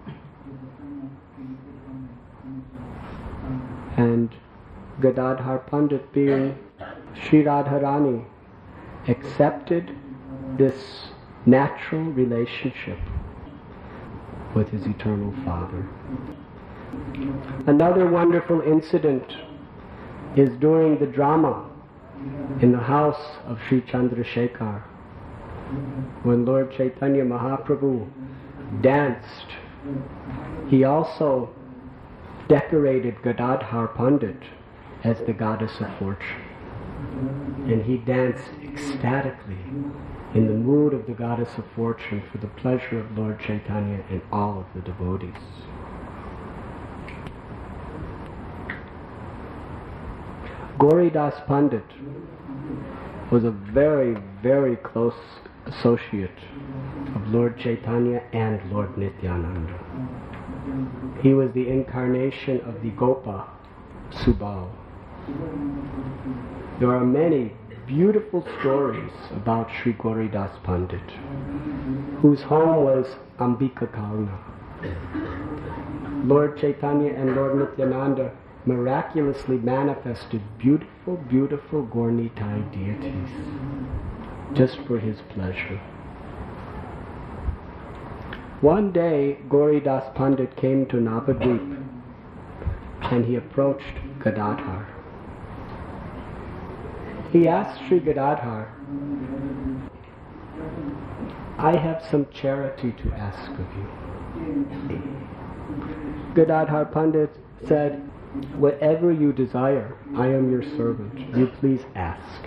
And Gadadhar Pandit, being Sri Radharani, accepted this natural relationship with his eternal father. Another wonderful incident is during the drama in the house of Sri Chandrasekhar, when Lord Chaitanya Mahaprabhu danced. He also decorated Gadadhar Pandit as the goddess of fortune. and he danced ecstatically in the mood of the goddess of fortune for the pleasure of Lord Chaitanya and all of the devotees. Gauridas Pandit was a very, very close associate of Lord Chaitanya and Lord Nityananda. He was the incarnation of the Gopa Subal. There are many beautiful stories about Sri Gauridas Pandit, whose home was Ambika Kalna. Lord Chaitanya and Lord Nityananda miraculously manifested beautiful, beautiful Gaur-Nitai deities just for his pleasure. One day, Gauridas Pandit came to Navadvip and he approached Gadadhar. He asked Sri Gadadhar, "I have some charity to ask of you." Gadadhar Pandit said, "Whatever you desire, I am your servant. You please ask."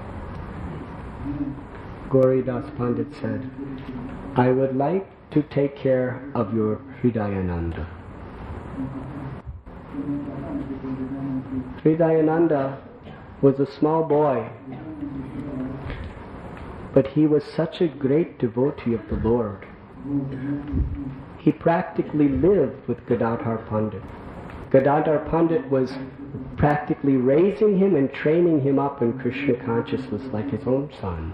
Gauridas Pandit said, "I would like to take care of your Hridayananda." Hridayananda was a small boy, but he was such a great devotee of the Lord. He practically lived with Gadadhar Pandit. Gadadhar Pandit was practically raising him and training him up in Krishna consciousness like his own son.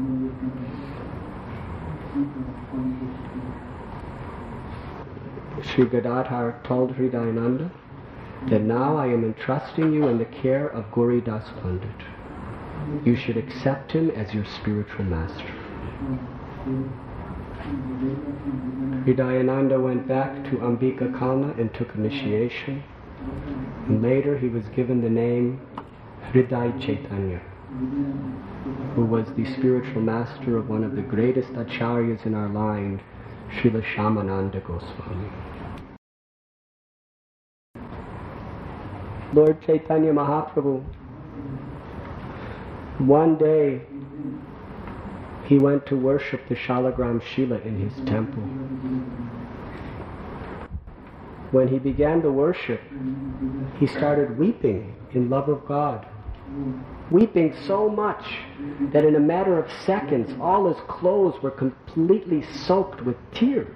Sri Gadadhar told Hridayananda that now I am entrusting you in the care of Gauridas Pandit. You should accept him as your spiritual master. Hridayananda went back to Ambika Kalna and took initiation, and later he was given the name Hriday Chaitanya, who was the spiritual master of one of the greatest acharyas in our line, Srila Shyamananda Goswami. Lord Chaitanya Mahaprabhu, one day he went to worship the Shalagram Shila in his temple. When he began the worship, he started weeping in love of God. Weeping so much that in a matter of seconds all his clothes were completely soaked with tears.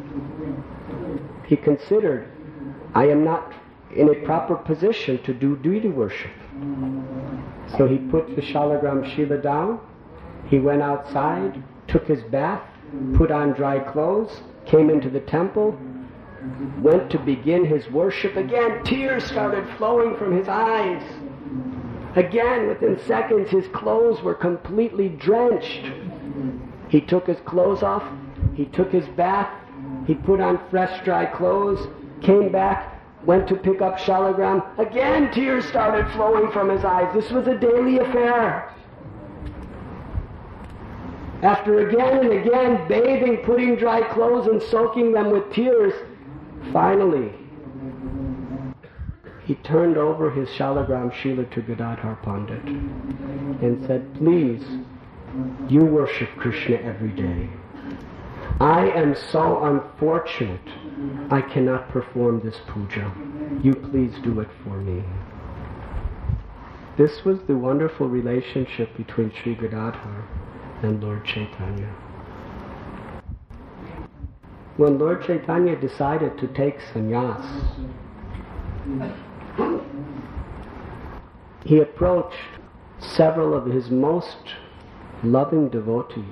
He considered, I am not in a proper position to do deity worship. So he put the Shalagram Shila down, he went outside, took his bath, put on dry clothes, came into the temple, went to begin his worship. Again, tears started flowing from his eyes. Again, within seconds, his clothes were completely drenched. He took his clothes off, he took his bath, he put on fresh, dry clothes, came back, went to pick up Shalagram. Again, tears started flowing from his eyes. This was a daily affair. After again and again bathing, putting dry clothes and soaking them with tears, finally, he turned over his Shalagram Shila to Gadadhar Pandit and said, please, you worship Krishna every day. I am so unfortunate, I cannot perform this puja. You please do it for me. This was the wonderful relationship between Sri Gadadhar and Lord Chaitanya. When Lord Chaitanya decided to take sannyas, he approached several of his most loving devotees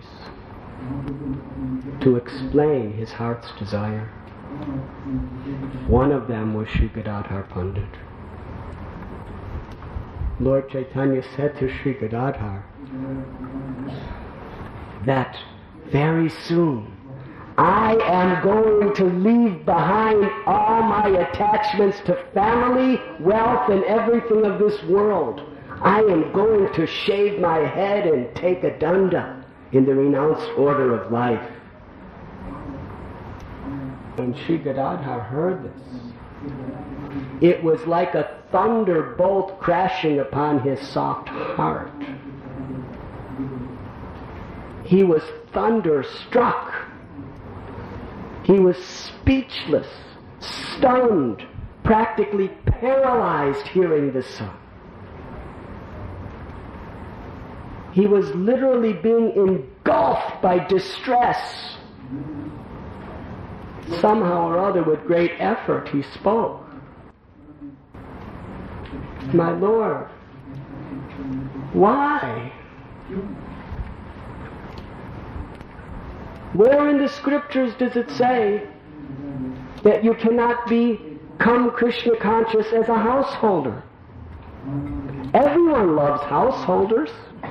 to explain his heart's desire. One of them was Sri Gadadhar Pandit. Lord Chaitanya said to Sri Gadadhar that very soon I am going to leave behind all my attachments to family, wealth, and everything of this world. I am going to shave my head and take a danda in the renounced order of life. When Sri Gadadhar heard this, It was like a thunderbolt crashing upon his soft heart. He was thunderstruck. He was speechless, stunned, practically paralyzed hearing the song. He was literally being engulfed by distress. Somehow or other, with great effort, he spoke. My Lord, why? Where in the scriptures does it say that you cannot become Krishna conscious as a householder? Everyone loves householders.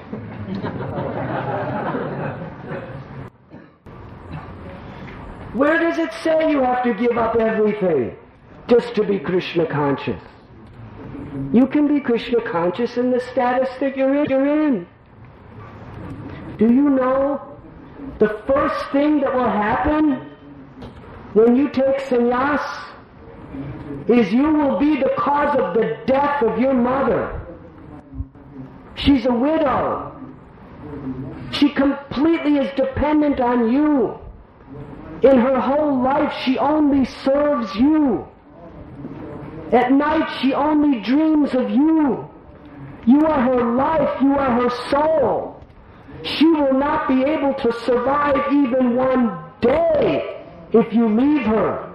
Where does it say you have to give up everything just to be Krishna conscious? You can be Krishna conscious in the status that you're in. Do you know the first thing that will happen when you take sannyas is you will be the cause of the death of your mother. She's a widow. She completely is dependent on you. In her whole life, she only serves you. At night, she only dreams of you. You are her life. You are her soul. She will not be able to survive even one day if you leave her.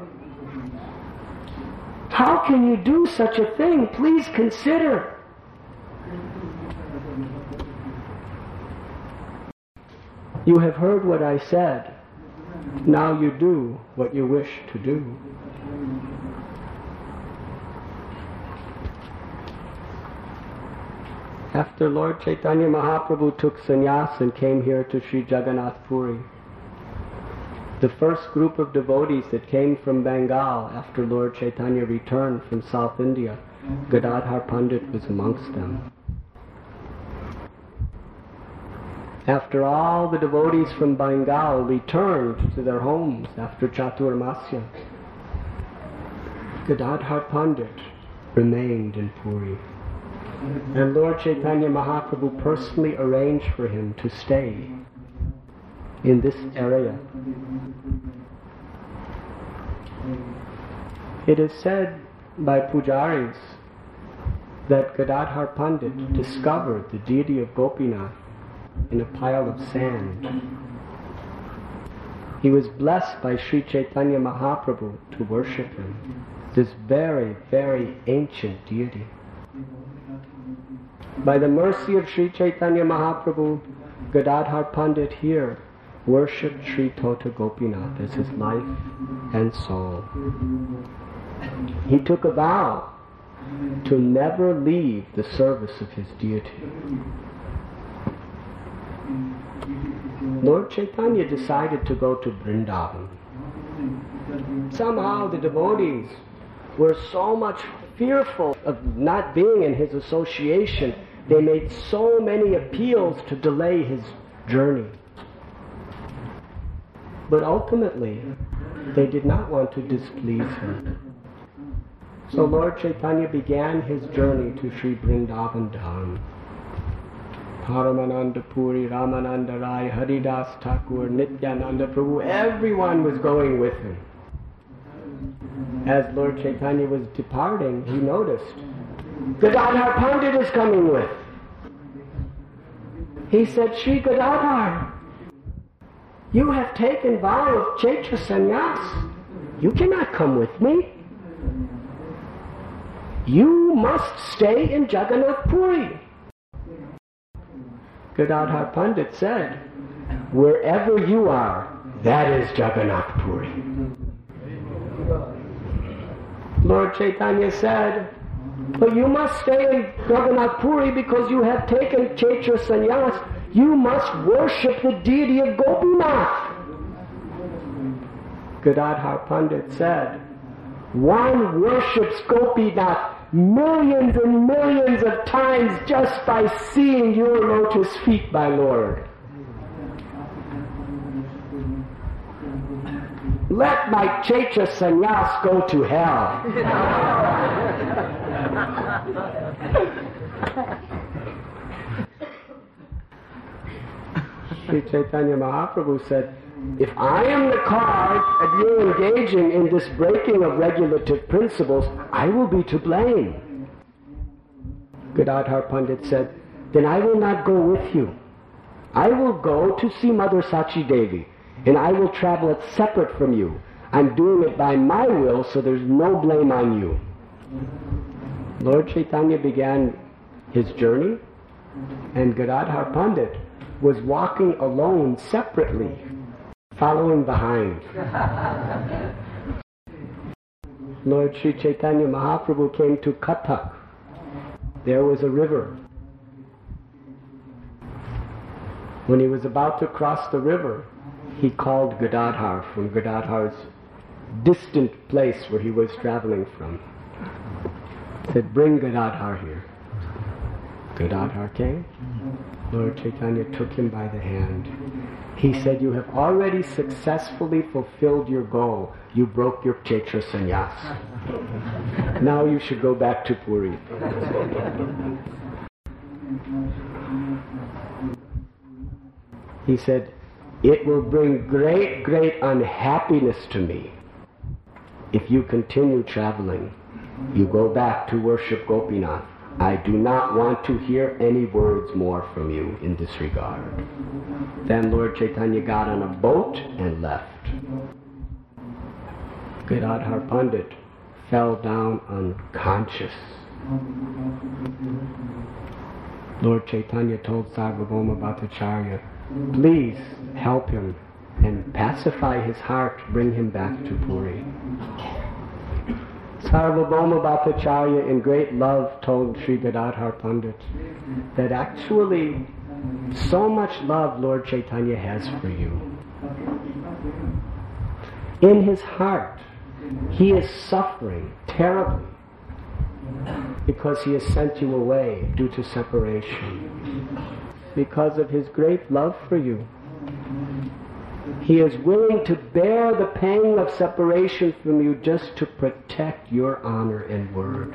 How can you do such a thing? Please consider. You have heard what I said. Now you do what you wish to do. After Lord Chaitanya Mahaprabhu took sannyas and came here to Sri Jagannath Puri, the first group of devotees that came from Bengal after Lord Chaitanya returned from South India, Gadadhar Pandit was amongst them. After all the devotees from Bengal returned to their homes after Chaturmasya, Gadadhar Pandit remained in Puri. And Lord Chaitanya Mahaprabhu personally arranged for him to stay in this area. It is said by pujaris that Gadadhar Pandit discovered the deity of Gopinath in a pile of sand. He was blessed by Sri Chaitanya Mahaprabhu to worship him, this very, very ancient deity. By the mercy of Sri Chaitanya Mahaprabhu, Gadadhar Pandit here worshipped Sri Tota Gopinath as his life and soul. He took a vow to never leave the service of his deity. Lord Chaitanya decided to go to Vrindavan. Somehow the devotees were so much fearful of not being in his association, they made so many appeals to delay his journey. But ultimately, they did not want to displease him. So Lord Chaitanya began his journey to Sri Vrindavan Dham. Paramananda Puri, Ramananda Rai, Haridas Thakur, Nityananda Prabhu, everyone was going with him. As Lord Chaitanya was departing, he noticed, Gadadhar Pandit is coming with. He said, Sri Gadadhar, you have taken vow of Chaitra Sannyas. You cannot come with me. You must stay in Jagannath Puri. Gadadhar Pandit said, wherever you are, that is Jagannath Puri. Lord Chaitanya said, but you must stay in Jagannath Puri because you have taken Chaitra Sannyas. You must worship the deity of Gopinath. Gadadhar Pandit said, one worships Gopinath millions and millions of times just by seeing your lotus feet, my Lord. let my Checha sannyas go to hell. Sri Chaitanya Mahaprabhu said, if I am the cause of you engaging in this breaking of regulative principles, I will be to blame. Gadadhar Pandit said, then I will not go with you. I will go to see Mother Sachi Devi, and I will travel it separate from you. I'm doing it by my will, so there's no blame on you. Lord Chaitanya began his journey, and Gadadhar Pandit was walking alone separately, following behind. Lord Sri Chaitanya Mahaprabhu came to Kathak. There was a river. When he was about to cross the river, he called Gadadhar from Gadadhar's distant place where he was traveling from. He said, bring Gadadhar here. Gadadhar came. Lord Chaitanya took him by the hand. He said, you have already successfully fulfilled your goal. You broke your Chetra sannyas. Now you should go back to Puri. He said, it will bring great, great unhappiness to me if you continue traveling. You go back to worship Gopinath. I do not want to hear any words more from you in this regard. Then Lord Chaitanya got on a boat and left. Gadadhar Pandit fell down unconscious. Lord Chaitanya told Sarvabhauma Bhattacharya, please help him and pacify his heart, bring him back to Puri. Sarvabhauma Bhattacharya in great love told Sri Gadadhar Pandit that actually so much love Lord Chaitanya has for you. In his heart, he is suffering terribly because he has sent you away due to separation. Because of his great love for you, he is willing to bear the pain of separation from you just to protect your honor and word.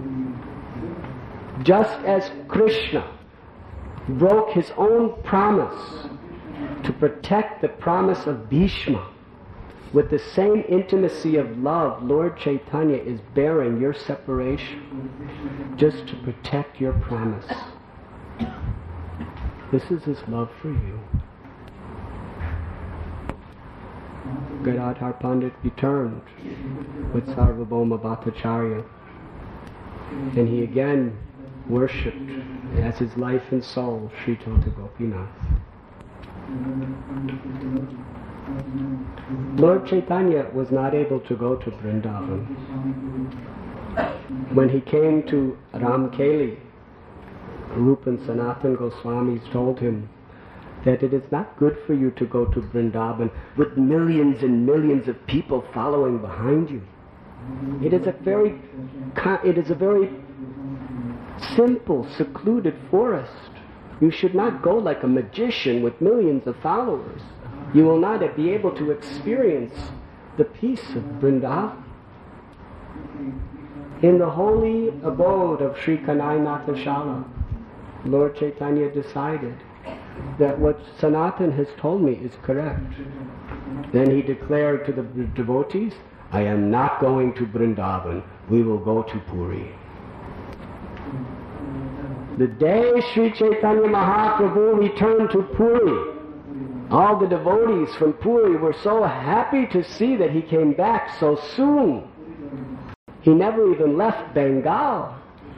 Just as Krishna broke his own promise to protect the promise of Bhishma, with the same intimacy of love, Lord Chaitanya is bearing your separation just to protect your promise. This is his love for you. Gadadhar Pandit returned with Sarvabhauma Bhattacharya, and he again worshipped as his life and soul Sri Tota Gopinath. Lord Chaitanya was not able to go to Vrindavan. When he came to Ramkeli, Rupa and Sanatan Goswamis told him that it is not good for you to go to Vrindavan with millions and millions of people following behind you. It is a very simple, secluded forest. You should not go like a magician with millions of followers. You will not be able to experience the peace of Vrindavan. In the holy abode of Sri Kanainatha Shala, Lord Chaitanya decided that what Sanatan has told me is correct. Then he declared to the devotees, I am not going to Vrindavan. We will go to Puri. The day Sri Chaitanya Mahaprabhu returned to Puri, all the devotees from Puri were so happy to see that he came back so soon. He never even left Bengal.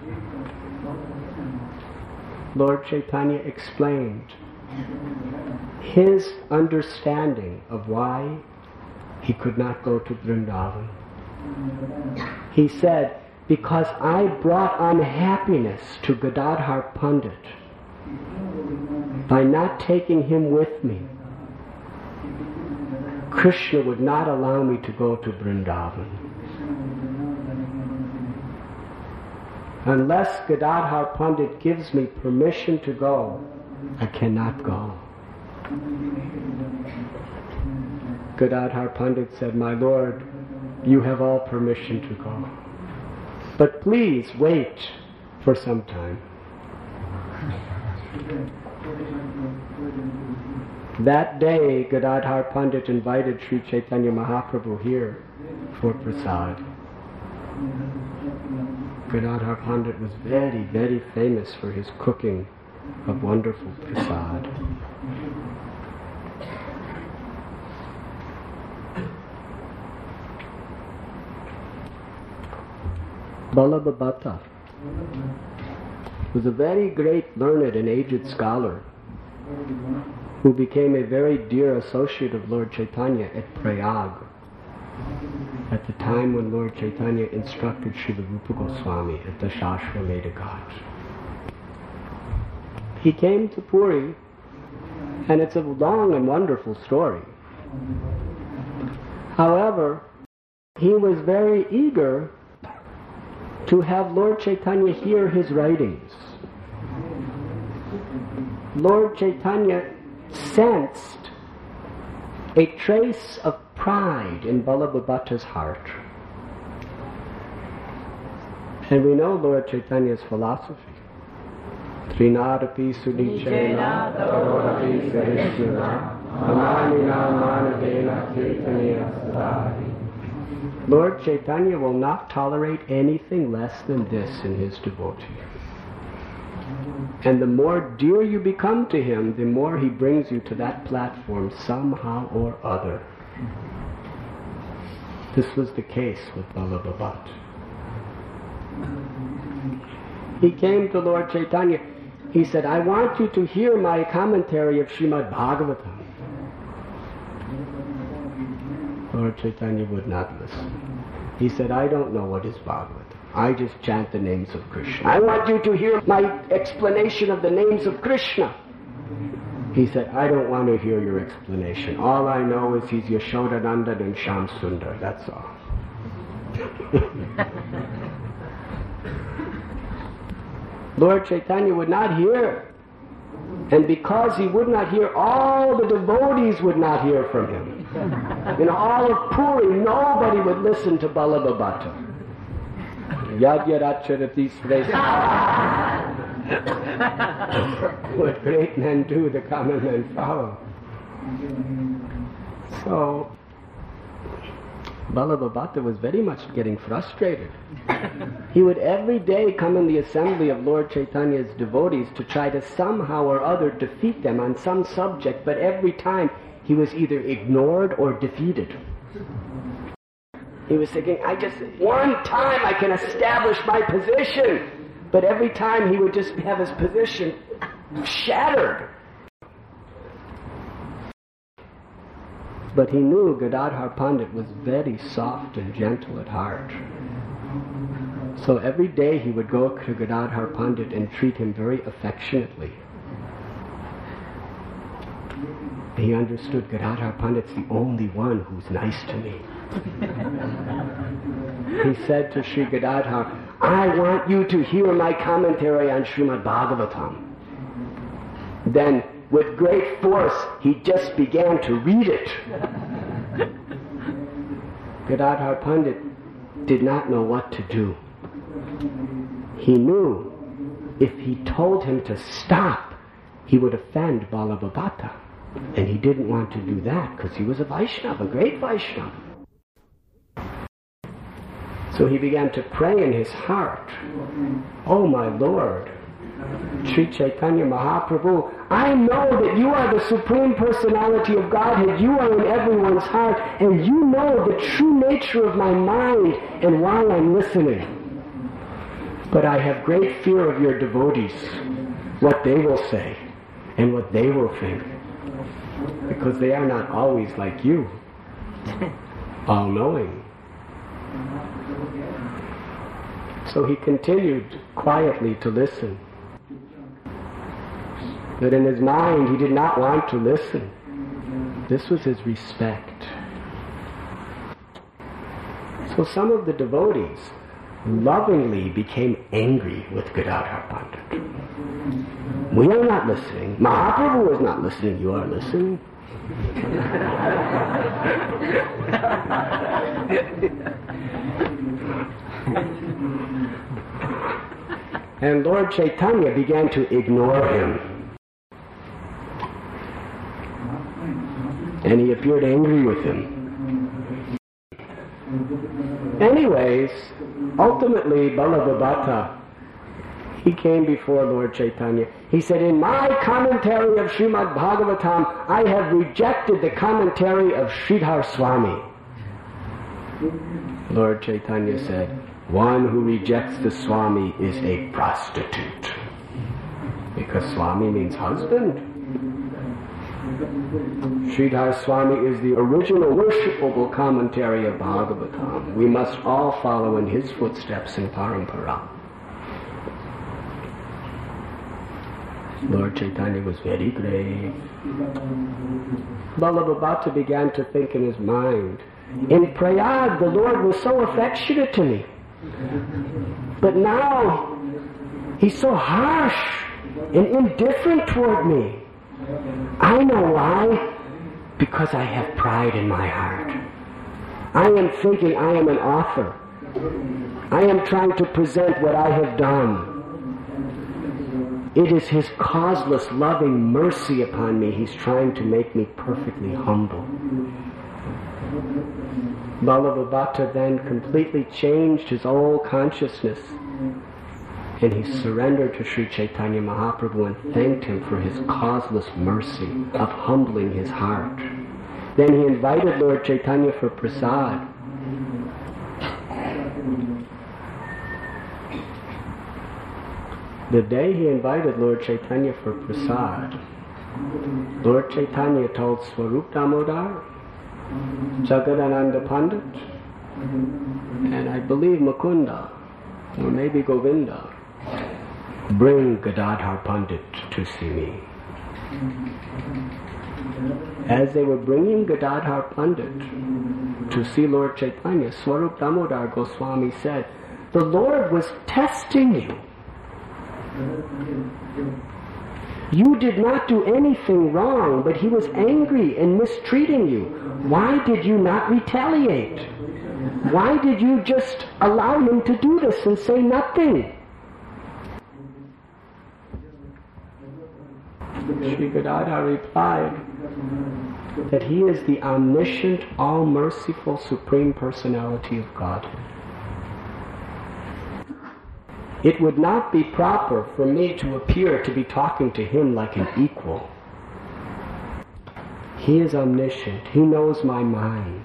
Lord Chaitanya explained his understanding of why he could not go to Vrindavan. He said, because I brought unhappiness to Gadadhar Pandit by not taking him with me. Krishna would not allow me to go to Vrindavan. Unless Gadadhar Pandit gives me permission to go, I cannot go. Gadadhar Pandit said, "My Lord, you have all permission to go. But please wait for some time." That day, Gadadhar Pandit invited Sri Chaitanya Mahaprabhu here for prasad. Gadadhar Pandit was very, very famous for his cooking of wonderful prasad. Balabhabata was a very great learned and aged scholar who became a very dear associate of Lord Chaitanya at Prayag at the time when Lord Chaitanya instructed Srila Rupa Goswami at the Shashwamedha Ghat. He came to Puri, and it's a long and wonderful story. However, he was very eager to have Lord Chaitanya hear his writings. Lord Chaitanya sensed a trace of pride in Balabhabata's heart. And we know Lord Chaitanya's philosophy. Trinadapi sudichena tarodapi sahishnana amanina manavena kirtaniya sadari. Lord Chaitanya will not tolerate anything less than this in his devotee. And the more dear you become to him, the more he brings you to that platform somehow or other. This was the case with Balabhabata. He came to Lord Chaitanya. He said, "I want you to hear my commentary of Srimad Bhagavatam." Lord Chaitanya would not listen. He said, "I don't know what is Bhagavatam. I just chant the names of Krishna. I want you to hear my explanation of the names of Krishna." He said, "I don't want to hear your explanation. All I know is he's Yashodanandan and Shyam Sundar. That's all." Lord Chaitanya would not hear. And because he would not hear, all the devotees would not hear from him. In all of Puri, nobody would listen to Balabhabata. Yagyaracharati Sresa. What great men do, the common men follow. So, Balabhabata was very much getting frustrated. He would every day come in the assembly of Lord Chaitanya's devotees to try to somehow or other defeat them on some subject, but every time he was either ignored or defeated. He was thinking, one time I can establish my position. But every time he would just have his position shattered. But he knew Gadadhar Pandit was very soft and gentle at heart. So every day he would go to Gadadhar Pandit and treat him very affectionately. He understood Gadadhar Pandit's the only one who's nice to me. He said to Sri Gadadhar, "I want you to hear my commentary on Srimad Bhagavatam." Then, with great force, he just began to read it. Gadadhar Pandit did not know what to do. He knew if he told him to stop, he would offend Balabhabata. And he didn't want to do that because he was a Vaishnava, a great Vaishnava. So he began to pray in his heart, "Oh my Lord, Sri Chaitanya Mahaprabhu, I know that you are the Supreme Personality of Godhead. You are in everyone's heart, and you know the true nature of my mind and why I'm listening. But I have great fear of your devotees, what they will say and what they will think, because they are not always like you, all-knowing." So he continued quietly to listen. But in his mind he did not want to listen. This was his respect. So some of the devotees lovingly became angry with Gadadhar Pandit. "We are not listening. Mahaprabhu is not listening. You are listening. And Lord Chaitanya began to ignore him. And he appeared angry with him. Anyways, ultimately, Balabhabata, he came before Lord Chaitanya. He said, in my commentary of Srimad Bhagavatam, I have rejected the commentary of Sridhar Swami. Lord Chaitanya said, one who rejects the Swami is a prostitute. Because Swami means husband. Sridhar Swami is the original worshipable commentary of Bhagavatam. We must all follow in his footsteps in Parampara. Lord Chaitanya was very grave. Balabhabata began to think in his mind, in Prayag the Lord was so affectionate to me. But now he's so harsh and indifferent toward me. I know why. Because I have pride in my heart. I am thinking I am an author. I am trying to present what I have done. It is his causeless, loving mercy upon me. He's trying to make me perfectly humble. Balabhabata then completely changed his old consciousness. And he surrendered to Sri Chaitanya Mahaprabhu and thanked him for his causeless mercy of humbling his heart. Then he invited Lord Chaitanya for prasad. The day he invited Lord Chaitanya for prasad, Lord Chaitanya told Swarup Damodar, Jagadananda Pandit, and I believe Mukunda, or maybe Govinda, bring Gadadhar Pandit to see me. As they were bringing Gadadhar Pandit to see Lord Chaitanya, Swarup Damodar Goswami said, the Lord was testing you. You did not do anything wrong, but he was angry and mistreating you. Why did you not retaliate? Why did you just allow him to do this and say nothing? Sri Gadadhar replied that he is the omniscient, all-merciful, Supreme Personality of Godhead. It would not be proper for me to appear to be talking to him like an equal. He is omniscient. He knows my mind.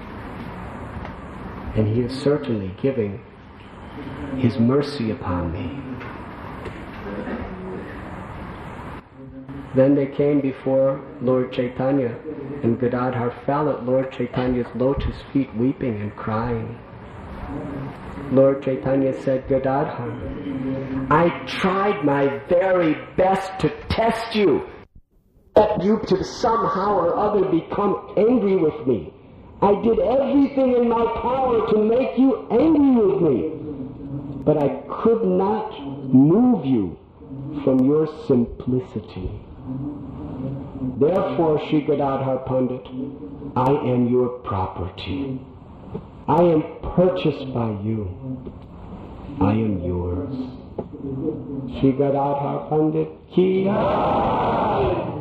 And he is certainly giving his mercy upon me. Then they came before Lord Chaitanya, and Gadadhar fell at Lord Chaitanya's lotus feet, weeping and crying. Lord Chaitanya said, Gadadhar, I tried my very best to test you, that you to somehow or other become angry with me. I did everything in my power to make you angry with me, but I could not move you from your simplicity. Therefore, Sri Gadadhar Pandit, I am your property. I am purchased by you. I am yours. Sri Gadadhar Pandit ki jai.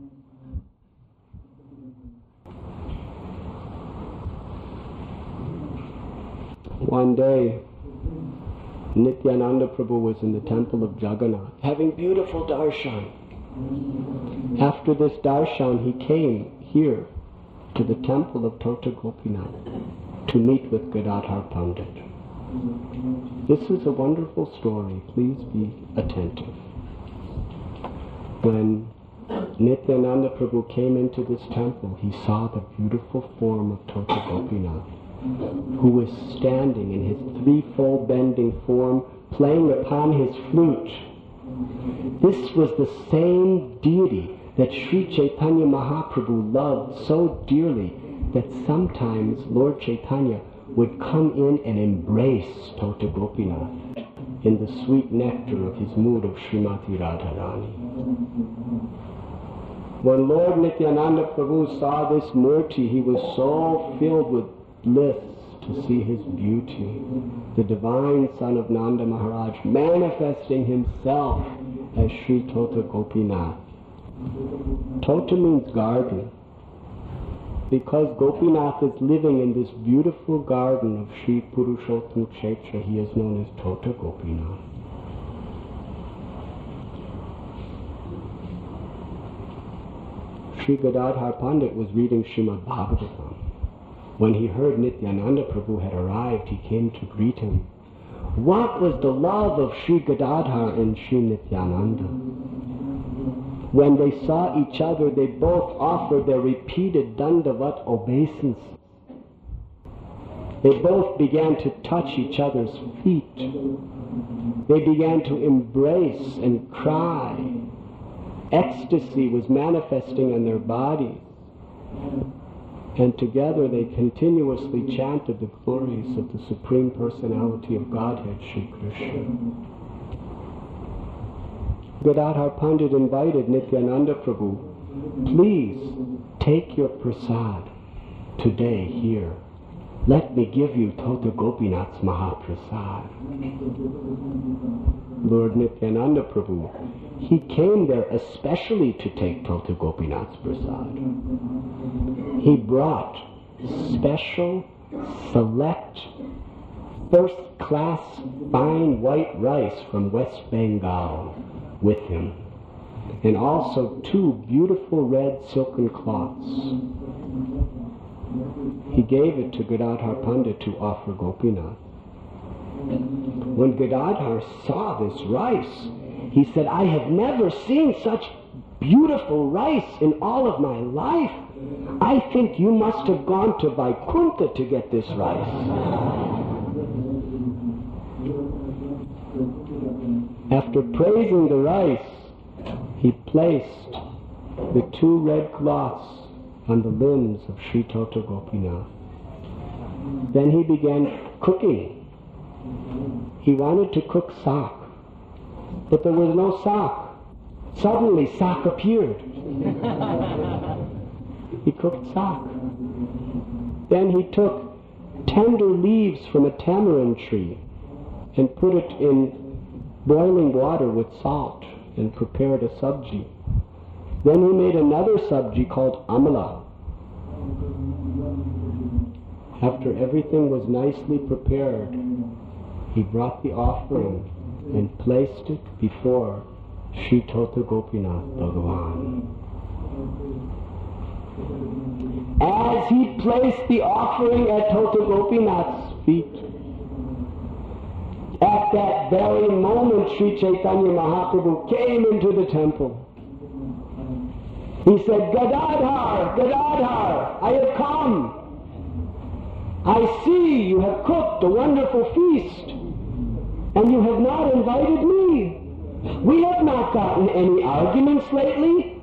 One day, Nityananda Prabhu was in the temple of Jagannath, having beautiful darshan. After this darshan, he came here to the temple of Tota Gopinath to meet with Gadadhar Pandit. This is a wonderful story. Please be attentive. When Nityananda Prabhu came into this temple, he saw the beautiful form of Tota Gopinath, who was standing in his threefold bending form, playing upon his flute. This was the same deity that Sri Chaitanya Mahaprabhu loved so dearly that sometimes Lord Chaitanya would come in and embrace Tota Gopinath in the sweet nectar of his mood of Srimati Radharani. When Lord Nityananda Prabhu saw this murti, he was so filled with bliss to see his beauty. The divine son of Nanda Maharaj manifesting himself as Sri Tota Gopinath. Tota means garden. Because Gopinath is living in this beautiful garden of Sri Purushottam Kshetra, he is known as Tota Gopinath. Sri Gadadhar Pandit was reading Srimad Bhagavatam. When he heard Nityananda Prabhu had arrived, he came to greet him. What was the love of Sri Gadadhar and Sri Nityananda? When they saw each other, they both offered their repeated dandavat obeisance. They both began to touch each other's feet. They began to embrace and cry. Ecstasy was manifesting in their bodies. And together they continuously chanted the glories of the Supreme Personality of Godhead, Sri Krishna. Gadadhar Pandit invited Nityananda Prabhu, please take your prasad today here. Let me give you Tota Gopinath's Mahaprasad. Lord Nityananda Prabhu, he came there especially to take Tota Gopinath's prasad. He brought special, select, first-class fine white rice from West Bengal with him, and also 2 beautiful red silken cloths. He gave it to Gadadhar Pandit to offer Gopinath. When Gadadhar saw this rice, he said, I have never seen such beautiful rice in all of my life. I think you must have gone to Vaikuntha to get this rice. After praising the rice, he placed the 2 red cloths on the limbs of Sri Tota Gopinath. Then he began cooking. He wanted to cook sak, but there was no sak. Suddenly sak appeared. He cooked sak. Then he took tender leaves from a tamarind tree and put it in boiling water with salt and prepared a sabji. Then he made another sabji called amala. After everything was nicely prepared, he brought the offering and placed it before Sri Tota Gopinath Bhagavan. As he placed the offering at Tota Gopinath's feet, at that very moment Sri Chaitanya Mahaprabhu came into the temple. He said, Gadadhar, Gadadhar, I have come. I see you have cooked a wonderful feast, and you have not invited me. We have not gotten any arguments lately.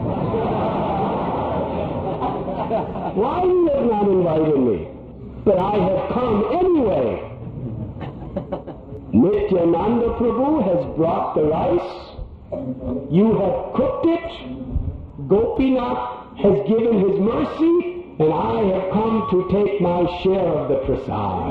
Why you have not invited me? But I have come anyway. Nityananda Prabhu has brought the rice. You have cooked it. Gopinath has given his mercy, and I have come to take my share of the prasad.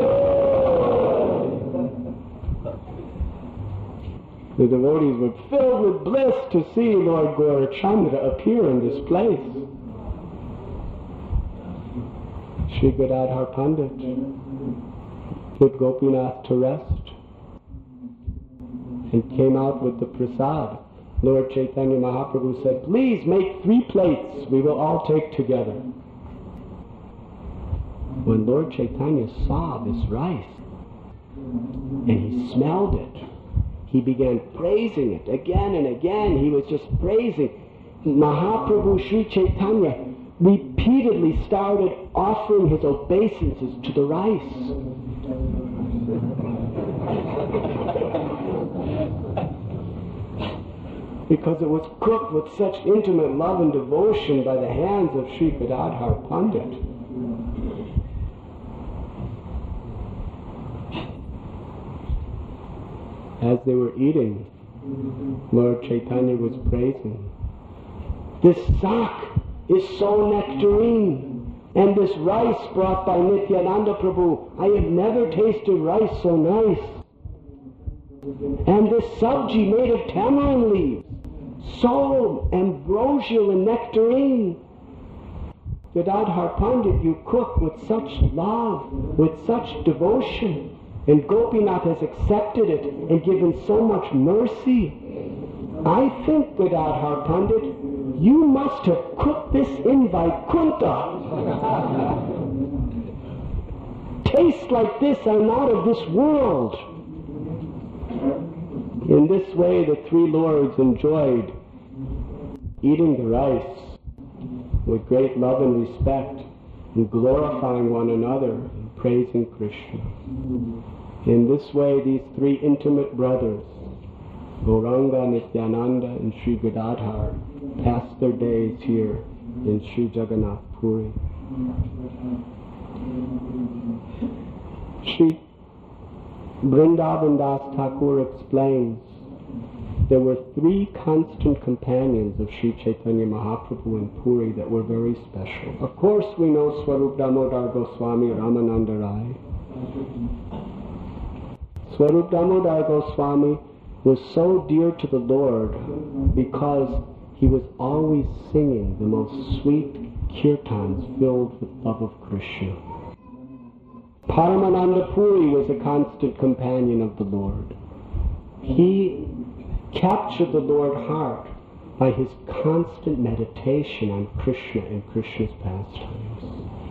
The devotees were filled with bliss to see Lord Gaurachandra appear in this place. Sri Gadadhar Pandit put Gopinath to rest and came out with the prasad. Lord Chaitanya Mahaprabhu said, please make 3 plates, we will all take together. When Lord Chaitanya saw this rice and he smelled it, he began praising it again and again. He was just praising. Mahaprabhu Sri Chaitanya repeatedly started offering his obeisances to the rice. Because it was cooked with such intimate love and devotion by the hands of Sri Gadadhar Pandit. As they were eating, Lord Chaitanya was praising. This sak is so nectarine. And this rice brought by Nityananda Prabhu, I have never tasted rice so nice. And this sabji made of tamarind leaves, so ambrosial and nectarine. Gadadhar Pandit, you cook with such love, with such devotion, and Gopinath has accepted it and given so much mercy. I think, Gadadhar Pandit, you must have cooked this in Vaikuntha. Tastes like this are not of this world. In this way, the three lords enjoyed eating the rice with great love and respect, and glorifying one another and praising Krishna. In this way, these three intimate brothers, Gauranga, Nityananda, and Sri Gadadhar, passed their days here in Sri Jagannath Puri. Sri Vrindavan Das Thakur explains there were three constant companions of Sri Chaitanya Mahaprabhu in Puri that were very special. Of course, we know Swarup Damodar Goswami Ramananda Rai. Swarup Damodar Goswami was so dear to the Lord because he was always singing the most sweet kirtans filled with love of Krishna. Paramananda Puri was a constant companion of the Lord. He captured the Lord's heart by his constant meditation on Krishna and Krishna's pastimes.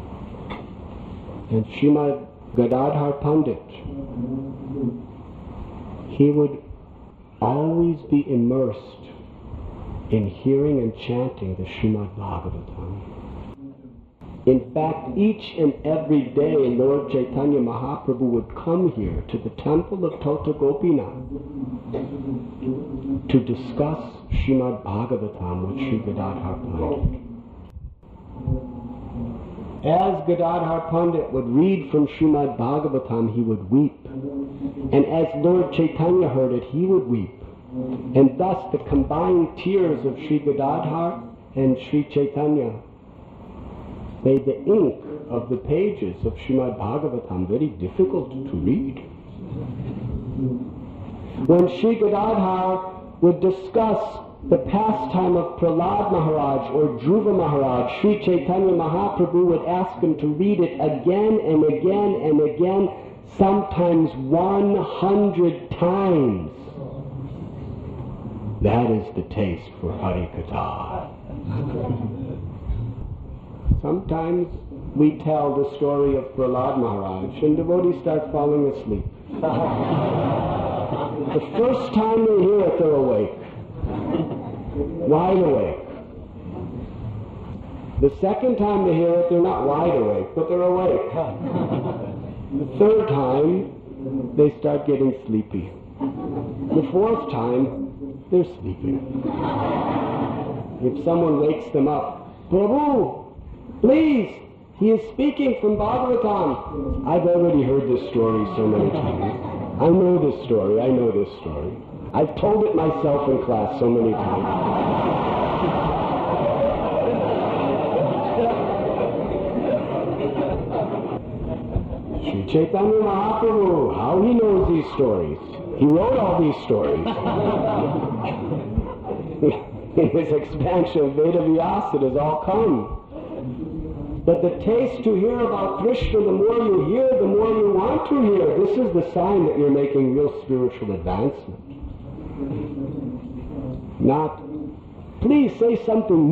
And Srimad Gadadhar Pandit, he would always be immersed in hearing and chanting the Srimad Bhagavatam. In fact, each and every day Lord Chaitanya Mahaprabhu would come here to the temple of Tota Gopinath to discuss Srimad Bhagavatam with Sri Gadadhar Pandit. As Gadadhar Pandit would read from Srimad Bhagavatam, he would weep. And as Lord Chaitanya heard it, he would weep. And thus the combined tears of Sri Gadadhar and Sri Chaitanya made the ink of the pages of Srimad Bhagavatam very difficult to read. When Sri Gadadhar would discuss the pastime of Prahlad Maharaj or Dhruva Maharaj, Sri Chaitanya Mahaprabhu would ask him to read it again and again and again, sometimes 100 times. That is the taste for Harikatha. Sometimes we tell the story of Prahlad Maharaj and devotees start falling asleep. The first time they hear it, they're awake. Wide awake. The second time they hear it, they're not wide awake, but they're awake. The third time, they start getting sleepy. The fourth time, they're sleeping. If someone wakes them up, Prabhu, please, he is speaking from Bhagavatam. I've already heard this story so many times. I know this story. I've told it myself in class so many times. Sri Chaitanya Mahaprabhu, how he knows these stories. He wrote all these stories. In his expansion of Veda Vyasa, it has all come. But the taste to hear about Krishna, the more you hear, the more you want to hear. This is the sign that you're making real spiritual advancement. Not, please say something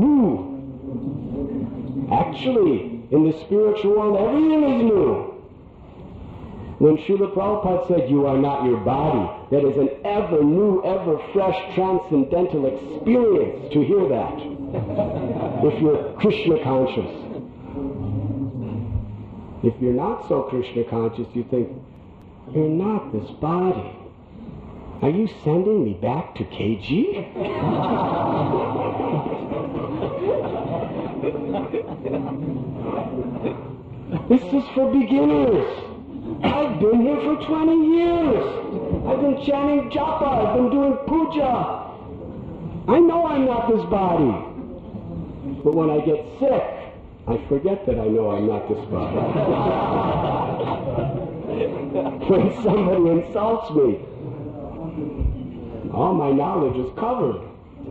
new. Actually, in the spiritual world, everything is new. When Srila Prabhupada said, you are not your body, that is an ever new, ever fresh, transcendental experience to hear that. If you're Krishna conscious. If you're not so Krishna conscious, you think, you're not this body. Are you sending me back to KG? This is for beginners. I've been here for 20 years. I've been chanting japa. I've been doing puja. I know I'm not this body. But when I get sick, I forget that I know I'm not this body. When somebody insults me, all my knowledge is covered.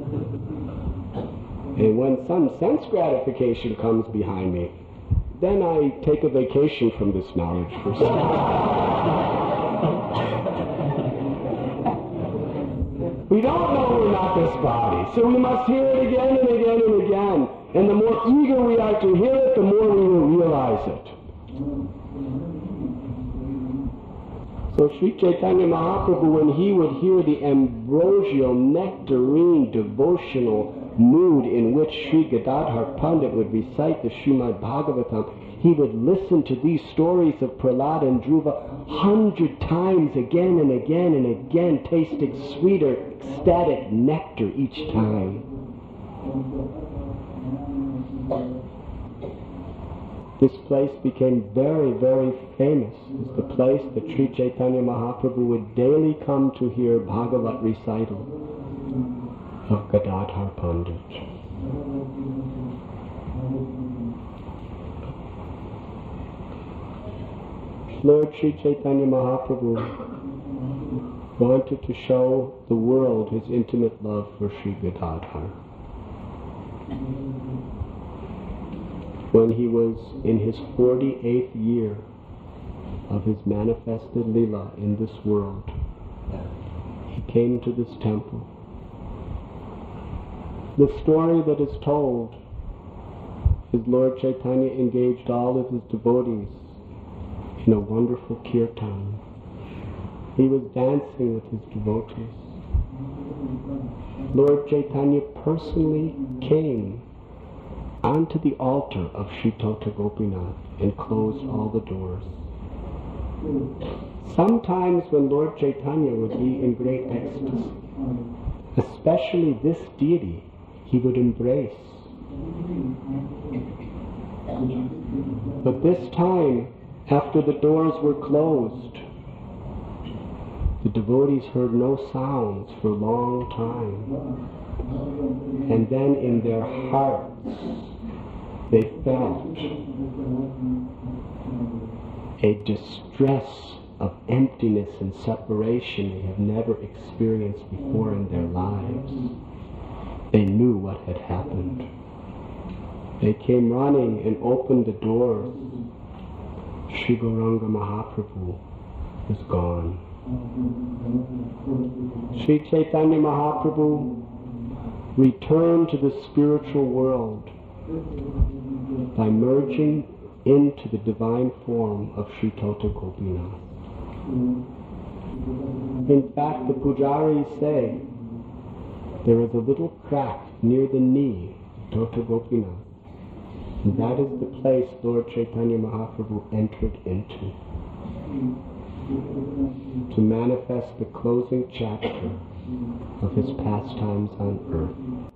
And when some sense gratification comes behind me, then I take a vacation from this knowledge for some. We don't know we're not this body, so we must hear it again and again and again. And the more eager we are to hear it, the more we will realize it. So Sri Chaitanya Mahaprabhu, when he would hear the ambrosial, nectarine, devotional mood in which Sri Gadadhar Pandit would recite the Srimad Bhagavatam, he would listen to these stories of Prahlad and Dhruva 100 times again and again and again, tasting sweeter, ecstatic nectar each time. This place became very, very famous as the place that Sri Chaitanya Mahaprabhu would daily come to hear Bhagavat recital of Gadadhar Pandit. Lord Sri Chaitanya Mahaprabhu wanted to show the world his intimate love for Sri Gadadhar. When he was in his 48th year of his manifested Leela in this world, he came to this temple. The story that is told is Lord Chaitanya engaged all of his devotees in a wonderful kirtan. He was dancing with his devotees. Lord Chaitanya personally came onto the altar of Sri Tota Gopinath and closed all the doors. Sometimes when Lord Chaitanya would be in great ecstasy, especially this deity, he would embrace. But this time, after the doors were closed, the devotees heard no sounds for a long time. And then in their hearts, they felt a distress of emptiness and separation they have never experienced before in their lives. They knew what had happened. They came running and opened the doors. Sri Gauranga Mahaprabhu was gone. Sri Chaitanya Mahaprabhu returned to the spiritual world by merging into the divine form of Sri Tota Gopinath. In fact, the pujaris say there is a little crack near the knee of Tota Gopinath, and that is the place Lord Chaitanya Mahaprabhu entered into to manifest the closing chapter of his pastimes on earth.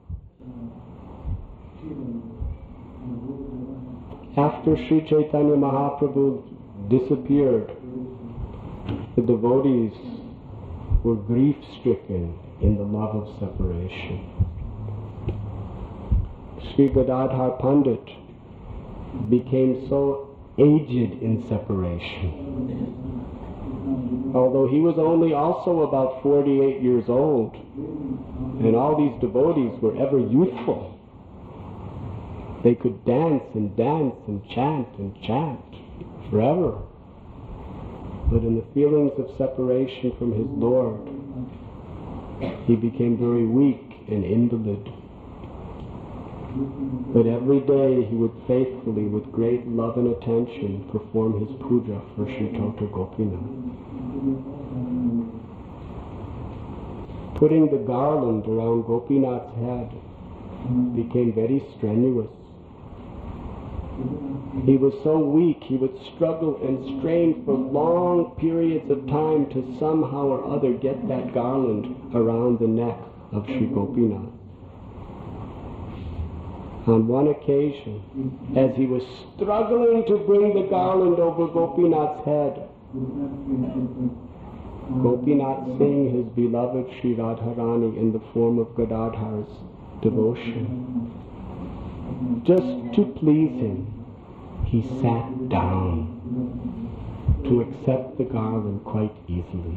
After Sri Chaitanya Mahaprabhu disappeared, the devotees were grief-stricken in the love of separation. Sri Gadadhar Pandit became so aged in separation. Although he was only also about 48 years old, and all these devotees were ever youthful. They could dance and chant forever. But in the feelings of separation from his Lord, he became very weak and invalid. But every day he would faithfully, with great love and attention, perform his puja for Sri Tota Gopinath. Putting the garland around Gopinath's head became very strenuous. He was so weak, he would struggle and strain for long periods of time to somehow or other get that garland around the neck of Sri Gopinath. On one occasion, as he was struggling to bring the garland over Gopinath's head, Gopinath, seeing his beloved Sri Radharani in the form of Gadadhar's devotion, just to please him, he sat down to accept the garland quite easily.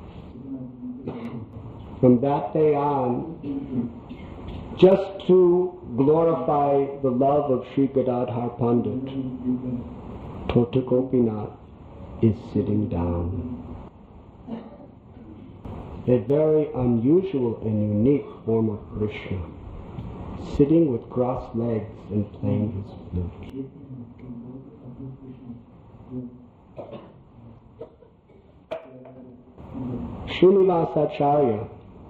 From that day on, just to glorify the love of Sri Gadadhar Pandit, Tota Gopinath is sitting down. A very unusual and unique form of Krishna, sitting with crossed legs and playing his flute. Srinivasacharya,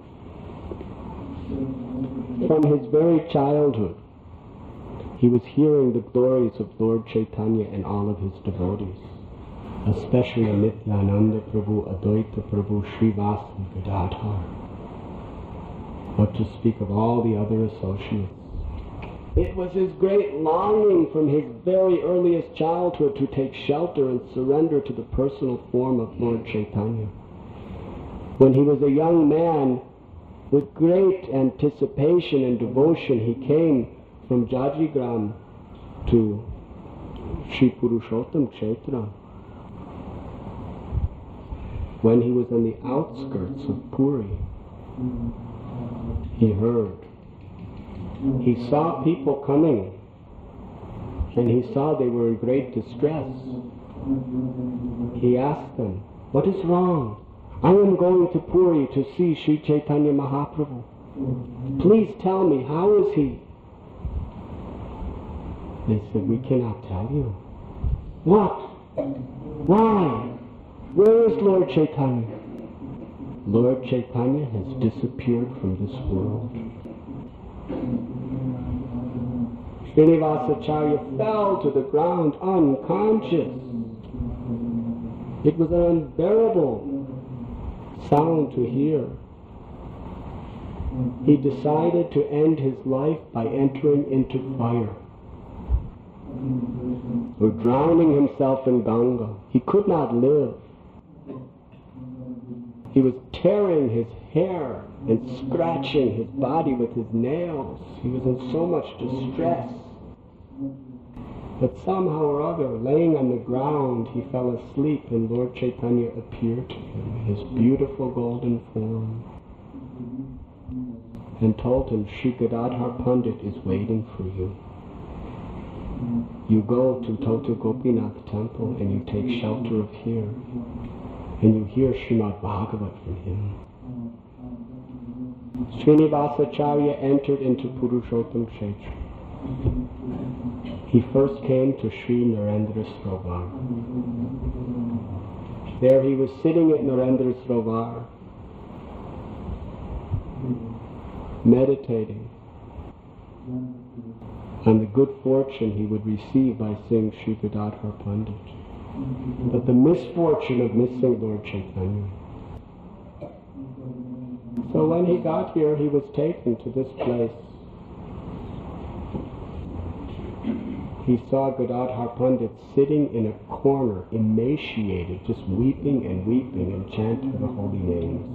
from his very childhood, he was hearing the glories of Lord Chaitanya and all of his devotees, especially Nityananda Prabhu, Advaita Prabhu, Srivasa, Gadadhar. What to speak of all the other associates. It was his great longing from his very earliest childhood to take shelter and surrender to the personal form of Lord Chaitanya. When he was a young man, with great anticipation and devotion, he came from Jajigram to Sri Purushottam Kshetra. When he was on the outskirts of Puri, he heard. He saw people coming, and he saw they were in great distress. He asked them, "What is wrong? I am going to Puri to see Sri Chaitanya Mahaprabhu. Please tell me, how is he?" They said, "We cannot tell you." "What? Why? Where is Lord Chaitanya?" "Lord Chaitanya has disappeared from this world." Srinivasacharya fell to the ground unconscious. It was an unbearable sound to hear. He decided to end his life by entering into fire, or drowning himself in Ganga. He could not live. He was tearing his hair and scratching his body with his nails. He was in so much distress. But somehow or other, laying on the ground, he fell asleep, and Lord Chaitanya appeared to him, his beautiful golden form, and told him, "Sri Gadadhar Pandit is waiting for you. You go to Tota Gopinath temple and you take shelter of here, and you hear Srimad Bhagavat from him." Srinivasacharya entered into Purushottam Kshetra. He first came to Sri Narendra Sarovar. There he was sitting at Narendra Sarovar, meditating on the good fortune he would receive by seeing Sri Gadadhar Pandit, but the misfortune of missing Lord Chaitanya. So when he got here, he was taken to this place. He saw Gadadhar Pandit sitting in a corner, emaciated, just weeping and chanting the holy names.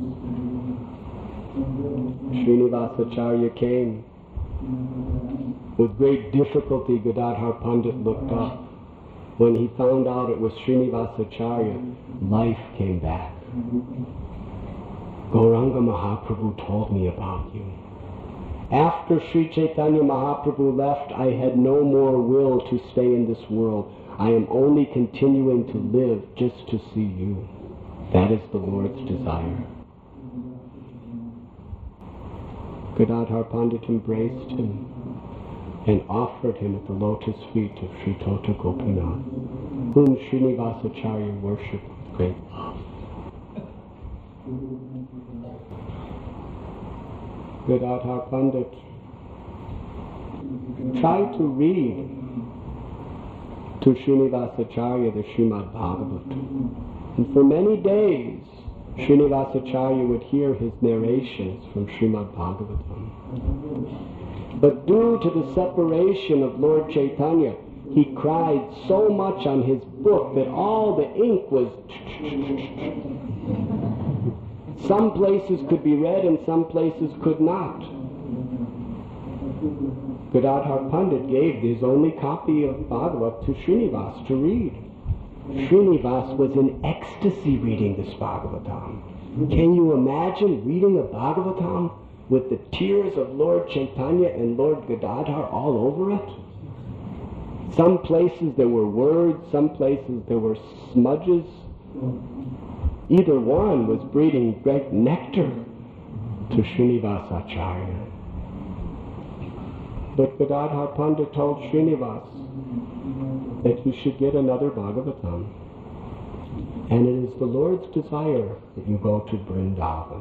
Srinivasacharya came. With great difficulty, Gadadhar Pandit looked up. When he found out it was Srinivasacharya, life came back. "Gauranga Mahaprabhu told me about you. After Sri Chaitanya Mahaprabhu left, I had no more will to stay in this world. I am only continuing to live just to see you. That is the Lord's desire." Gadadhar Pandit embraced him and offered him at the lotus feet of Sri Tota Gopinath, whom Srinivasacharya worshipped with great love. Gadadhar Pandit tried to read to Srinivasacharya the Srimad Bhagavat. And for many days, Srinivasacharya would hear his narrations from Srimad Bhagavatam. But due to the separation of Lord Chaitanya, he cried so much on his book that all the ink was... Some places could be read and some places could not. Gadadhar Pandit gave his only copy of Bhagavat to Srinivas to read. Srinivas was in ecstasy reading this Bhagavatam. Can you imagine reading a Bhagavatam with the tears of Lord Chaitanya and Lord Gadadhar all over it? Some places there were words, some places there were smudges. Either one was breathing great nectar to Srinivas Acharya. But Gadadhar Pandit told Srinivas that you should get another Bhagavatam. And it is the Lord's desire that you go to Vrindavan.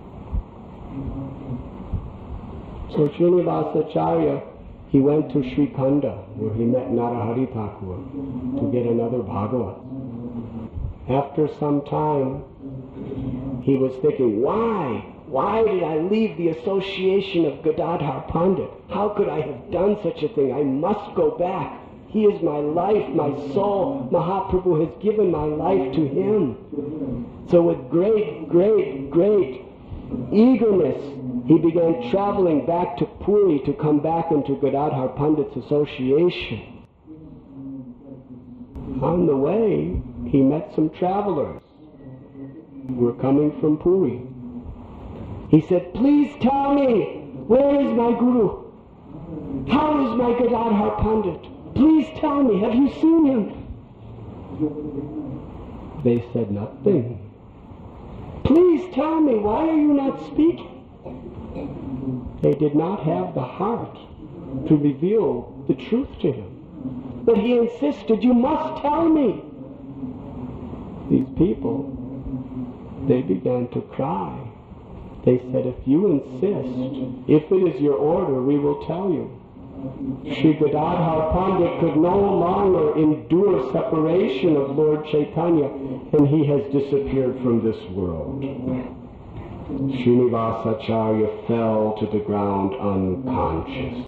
So Srinivas Acharya, he went to Sri Khanda, where he met Narahari Thakur, to get another Bhagavat. After some time, he was thinking, why? Why did I leave the association of Gadadhar Pandit? How could I have done such a thing? I must go back. He is my life, my soul. Mahaprabhu has given my life to him. So with great eagerness, he began traveling back to Puri to come back into Gadadhar Pandit's association. On the way, he met some travelers who were coming from Puri. He said, please tell me, where is my Guru? How is my Gadadhar Pandit? Please tell me, have you seen him? They said nothing. Please tell me, why are you not speaking? They did not have the heart to reveal the truth to him. But he insisted, you must tell me. These people, they began to cry. They said, if you insist, if it is your order, we will tell you. Sri Gadadhar Pandit could no longer endure separation of Lord Chaitanya, and he has disappeared from this world. Srinivas Acharya fell to the ground unconscious.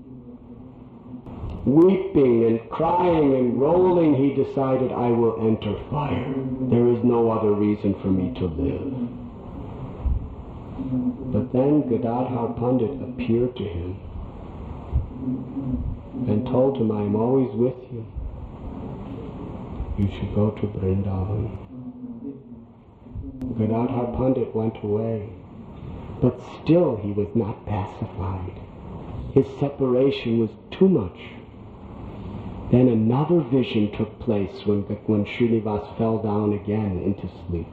Weeping and crying and rolling, he decided, I will enter fire. There is no other reason for me to live. But then Gadadhar Pandit appeared to him and told him, I am always with you. You should go to Vrindavan. Gadadhar Pandit went away, but still he was not pacified. His separation was too much. Then another vision took place when Srinivas fell down again into sleep.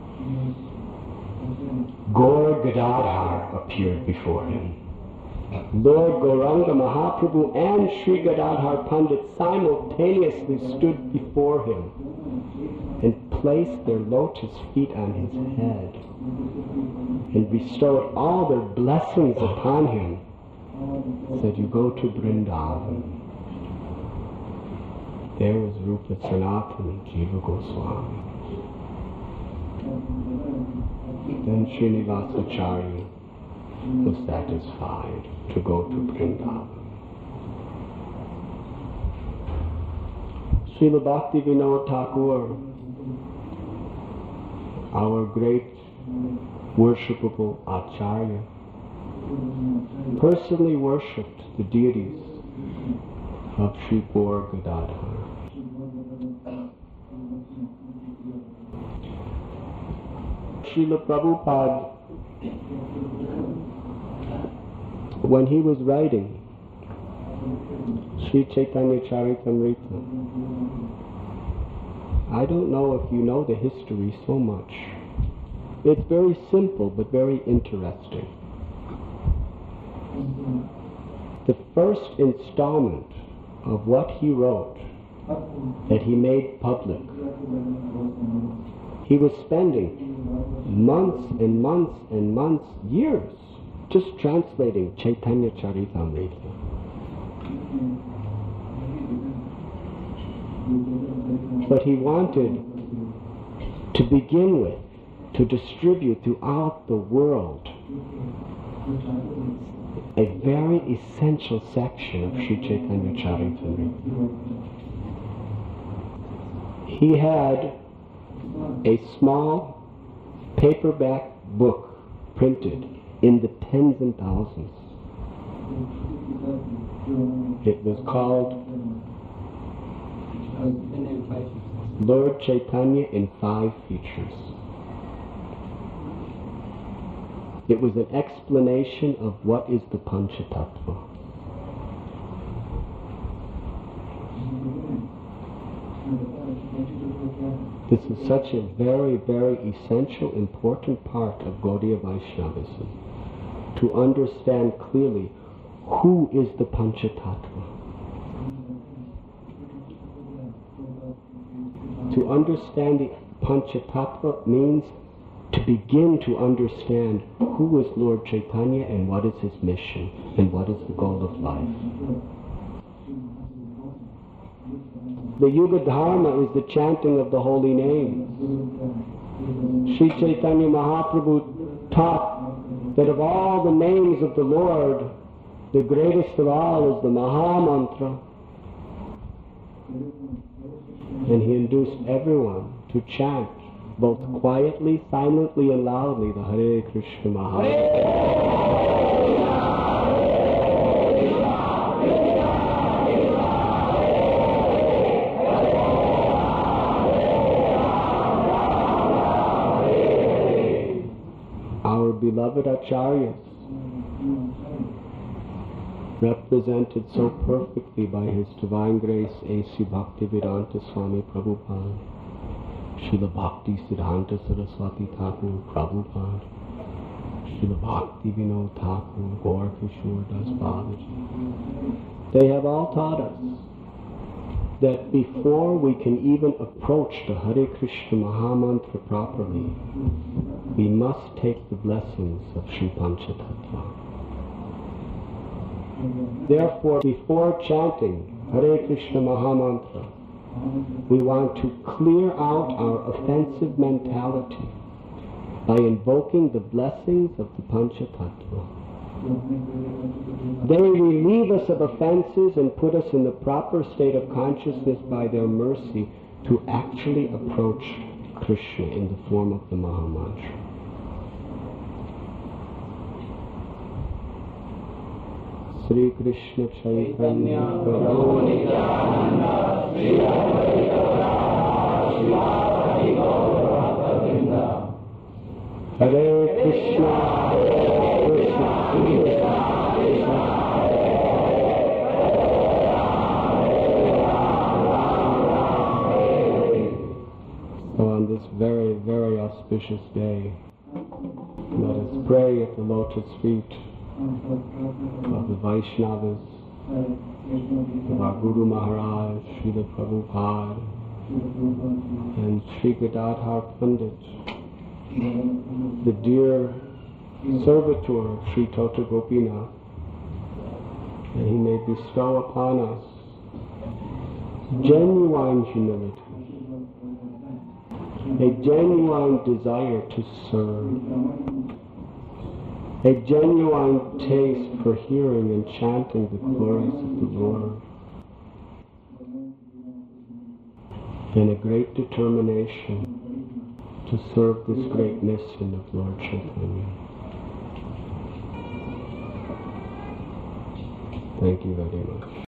Gaur Gadadhar appeared before him. Lord Gauranga Mahaprabhu and Sri Gadadhar Pandit simultaneously stood before him and placed their lotus feet on his head and bestowed all their blessings upon him. Said, you go to Vrindavan. There was Rupa Sanatana Jiva Goswami. Then Srinivas Acharya was satisfied to go to Vrindavan. Srila Bhakti Vinod Thakur, our great worshipable Acharya, personally worshipped the deities of Sri Gaur Gadadhar. Srila Prabhupada, when he was writing Sri Chaitanya Charitamrita, I don't know if you know the history so much. It's very simple but very interesting. The first installment of what he wrote that he made public, he was spending months and months and months, years, just translating Chaitanya Charitamrita. But he wanted to begin with, to distribute throughout the world a very essential section of Sri Chaitanya Charitamrita. He had a small paperback book printed in the tens and thousands. It was called Lord Chaitanya in 5 features. It was an explanation of what is the Panchatattva. This is such a very, very essential, important part of Gaudiya Vaishnavism, to understand clearly who is the Panchatattva. To understand the Panchatattva means to begin to understand who is Lord Chaitanya and what is his mission and what is the goal of life. The Yuga Dharma is the chanting of the holy names. Sri Chaitanya Mahaprabhu taught that of all the names of the Lord, the greatest of all is the Maha Mantra. And he induced everyone to chant, both quietly, silently, and loudly, the Hare Krishna Maha. Our beloved Acharyas, represented so perfectly by His Divine Grace A.C. Bhaktivedanta Swami Prabhupada, Srila Bhakti Siddhanta Saraswati Thakur Prabhupada, Srila Bhakti Vinod Thakur, Gaur Kishore Das Babaji. They have all taught us that before we can even approach the Hare Krishna Mahamantra properly, we must take the blessings of Sri Panchatattva. Therefore, before chanting Hare Krishna Mahamantra, we want to clear out our offensive mentality by invoking the blessings of the Panchatattva. They relieve us of offenses and put us in the proper state of consciousness by their mercy to actually approach Krishna in the form of the Mahamantra. Sri Krishna Chaitanya Prabhu Nityananda Sri Advaita Srimad Bhagavatam Hare Krishna Krishna Krishna Krishna So on this very, very auspicious day, let us pray at the lotus feet of the Vaishnavas, of our Guru Maharaj, Srila Prabhupada, and Sri Gadadhar Pandit, the dear servitor of Sri Tota Gopinath, that he may bestow upon us genuine humility, a genuine desire to serve, a genuine taste for hearing and chanting the glories of the Lord, and a great determination to serve this great mission of Lord Chaitanya. Thank you very much.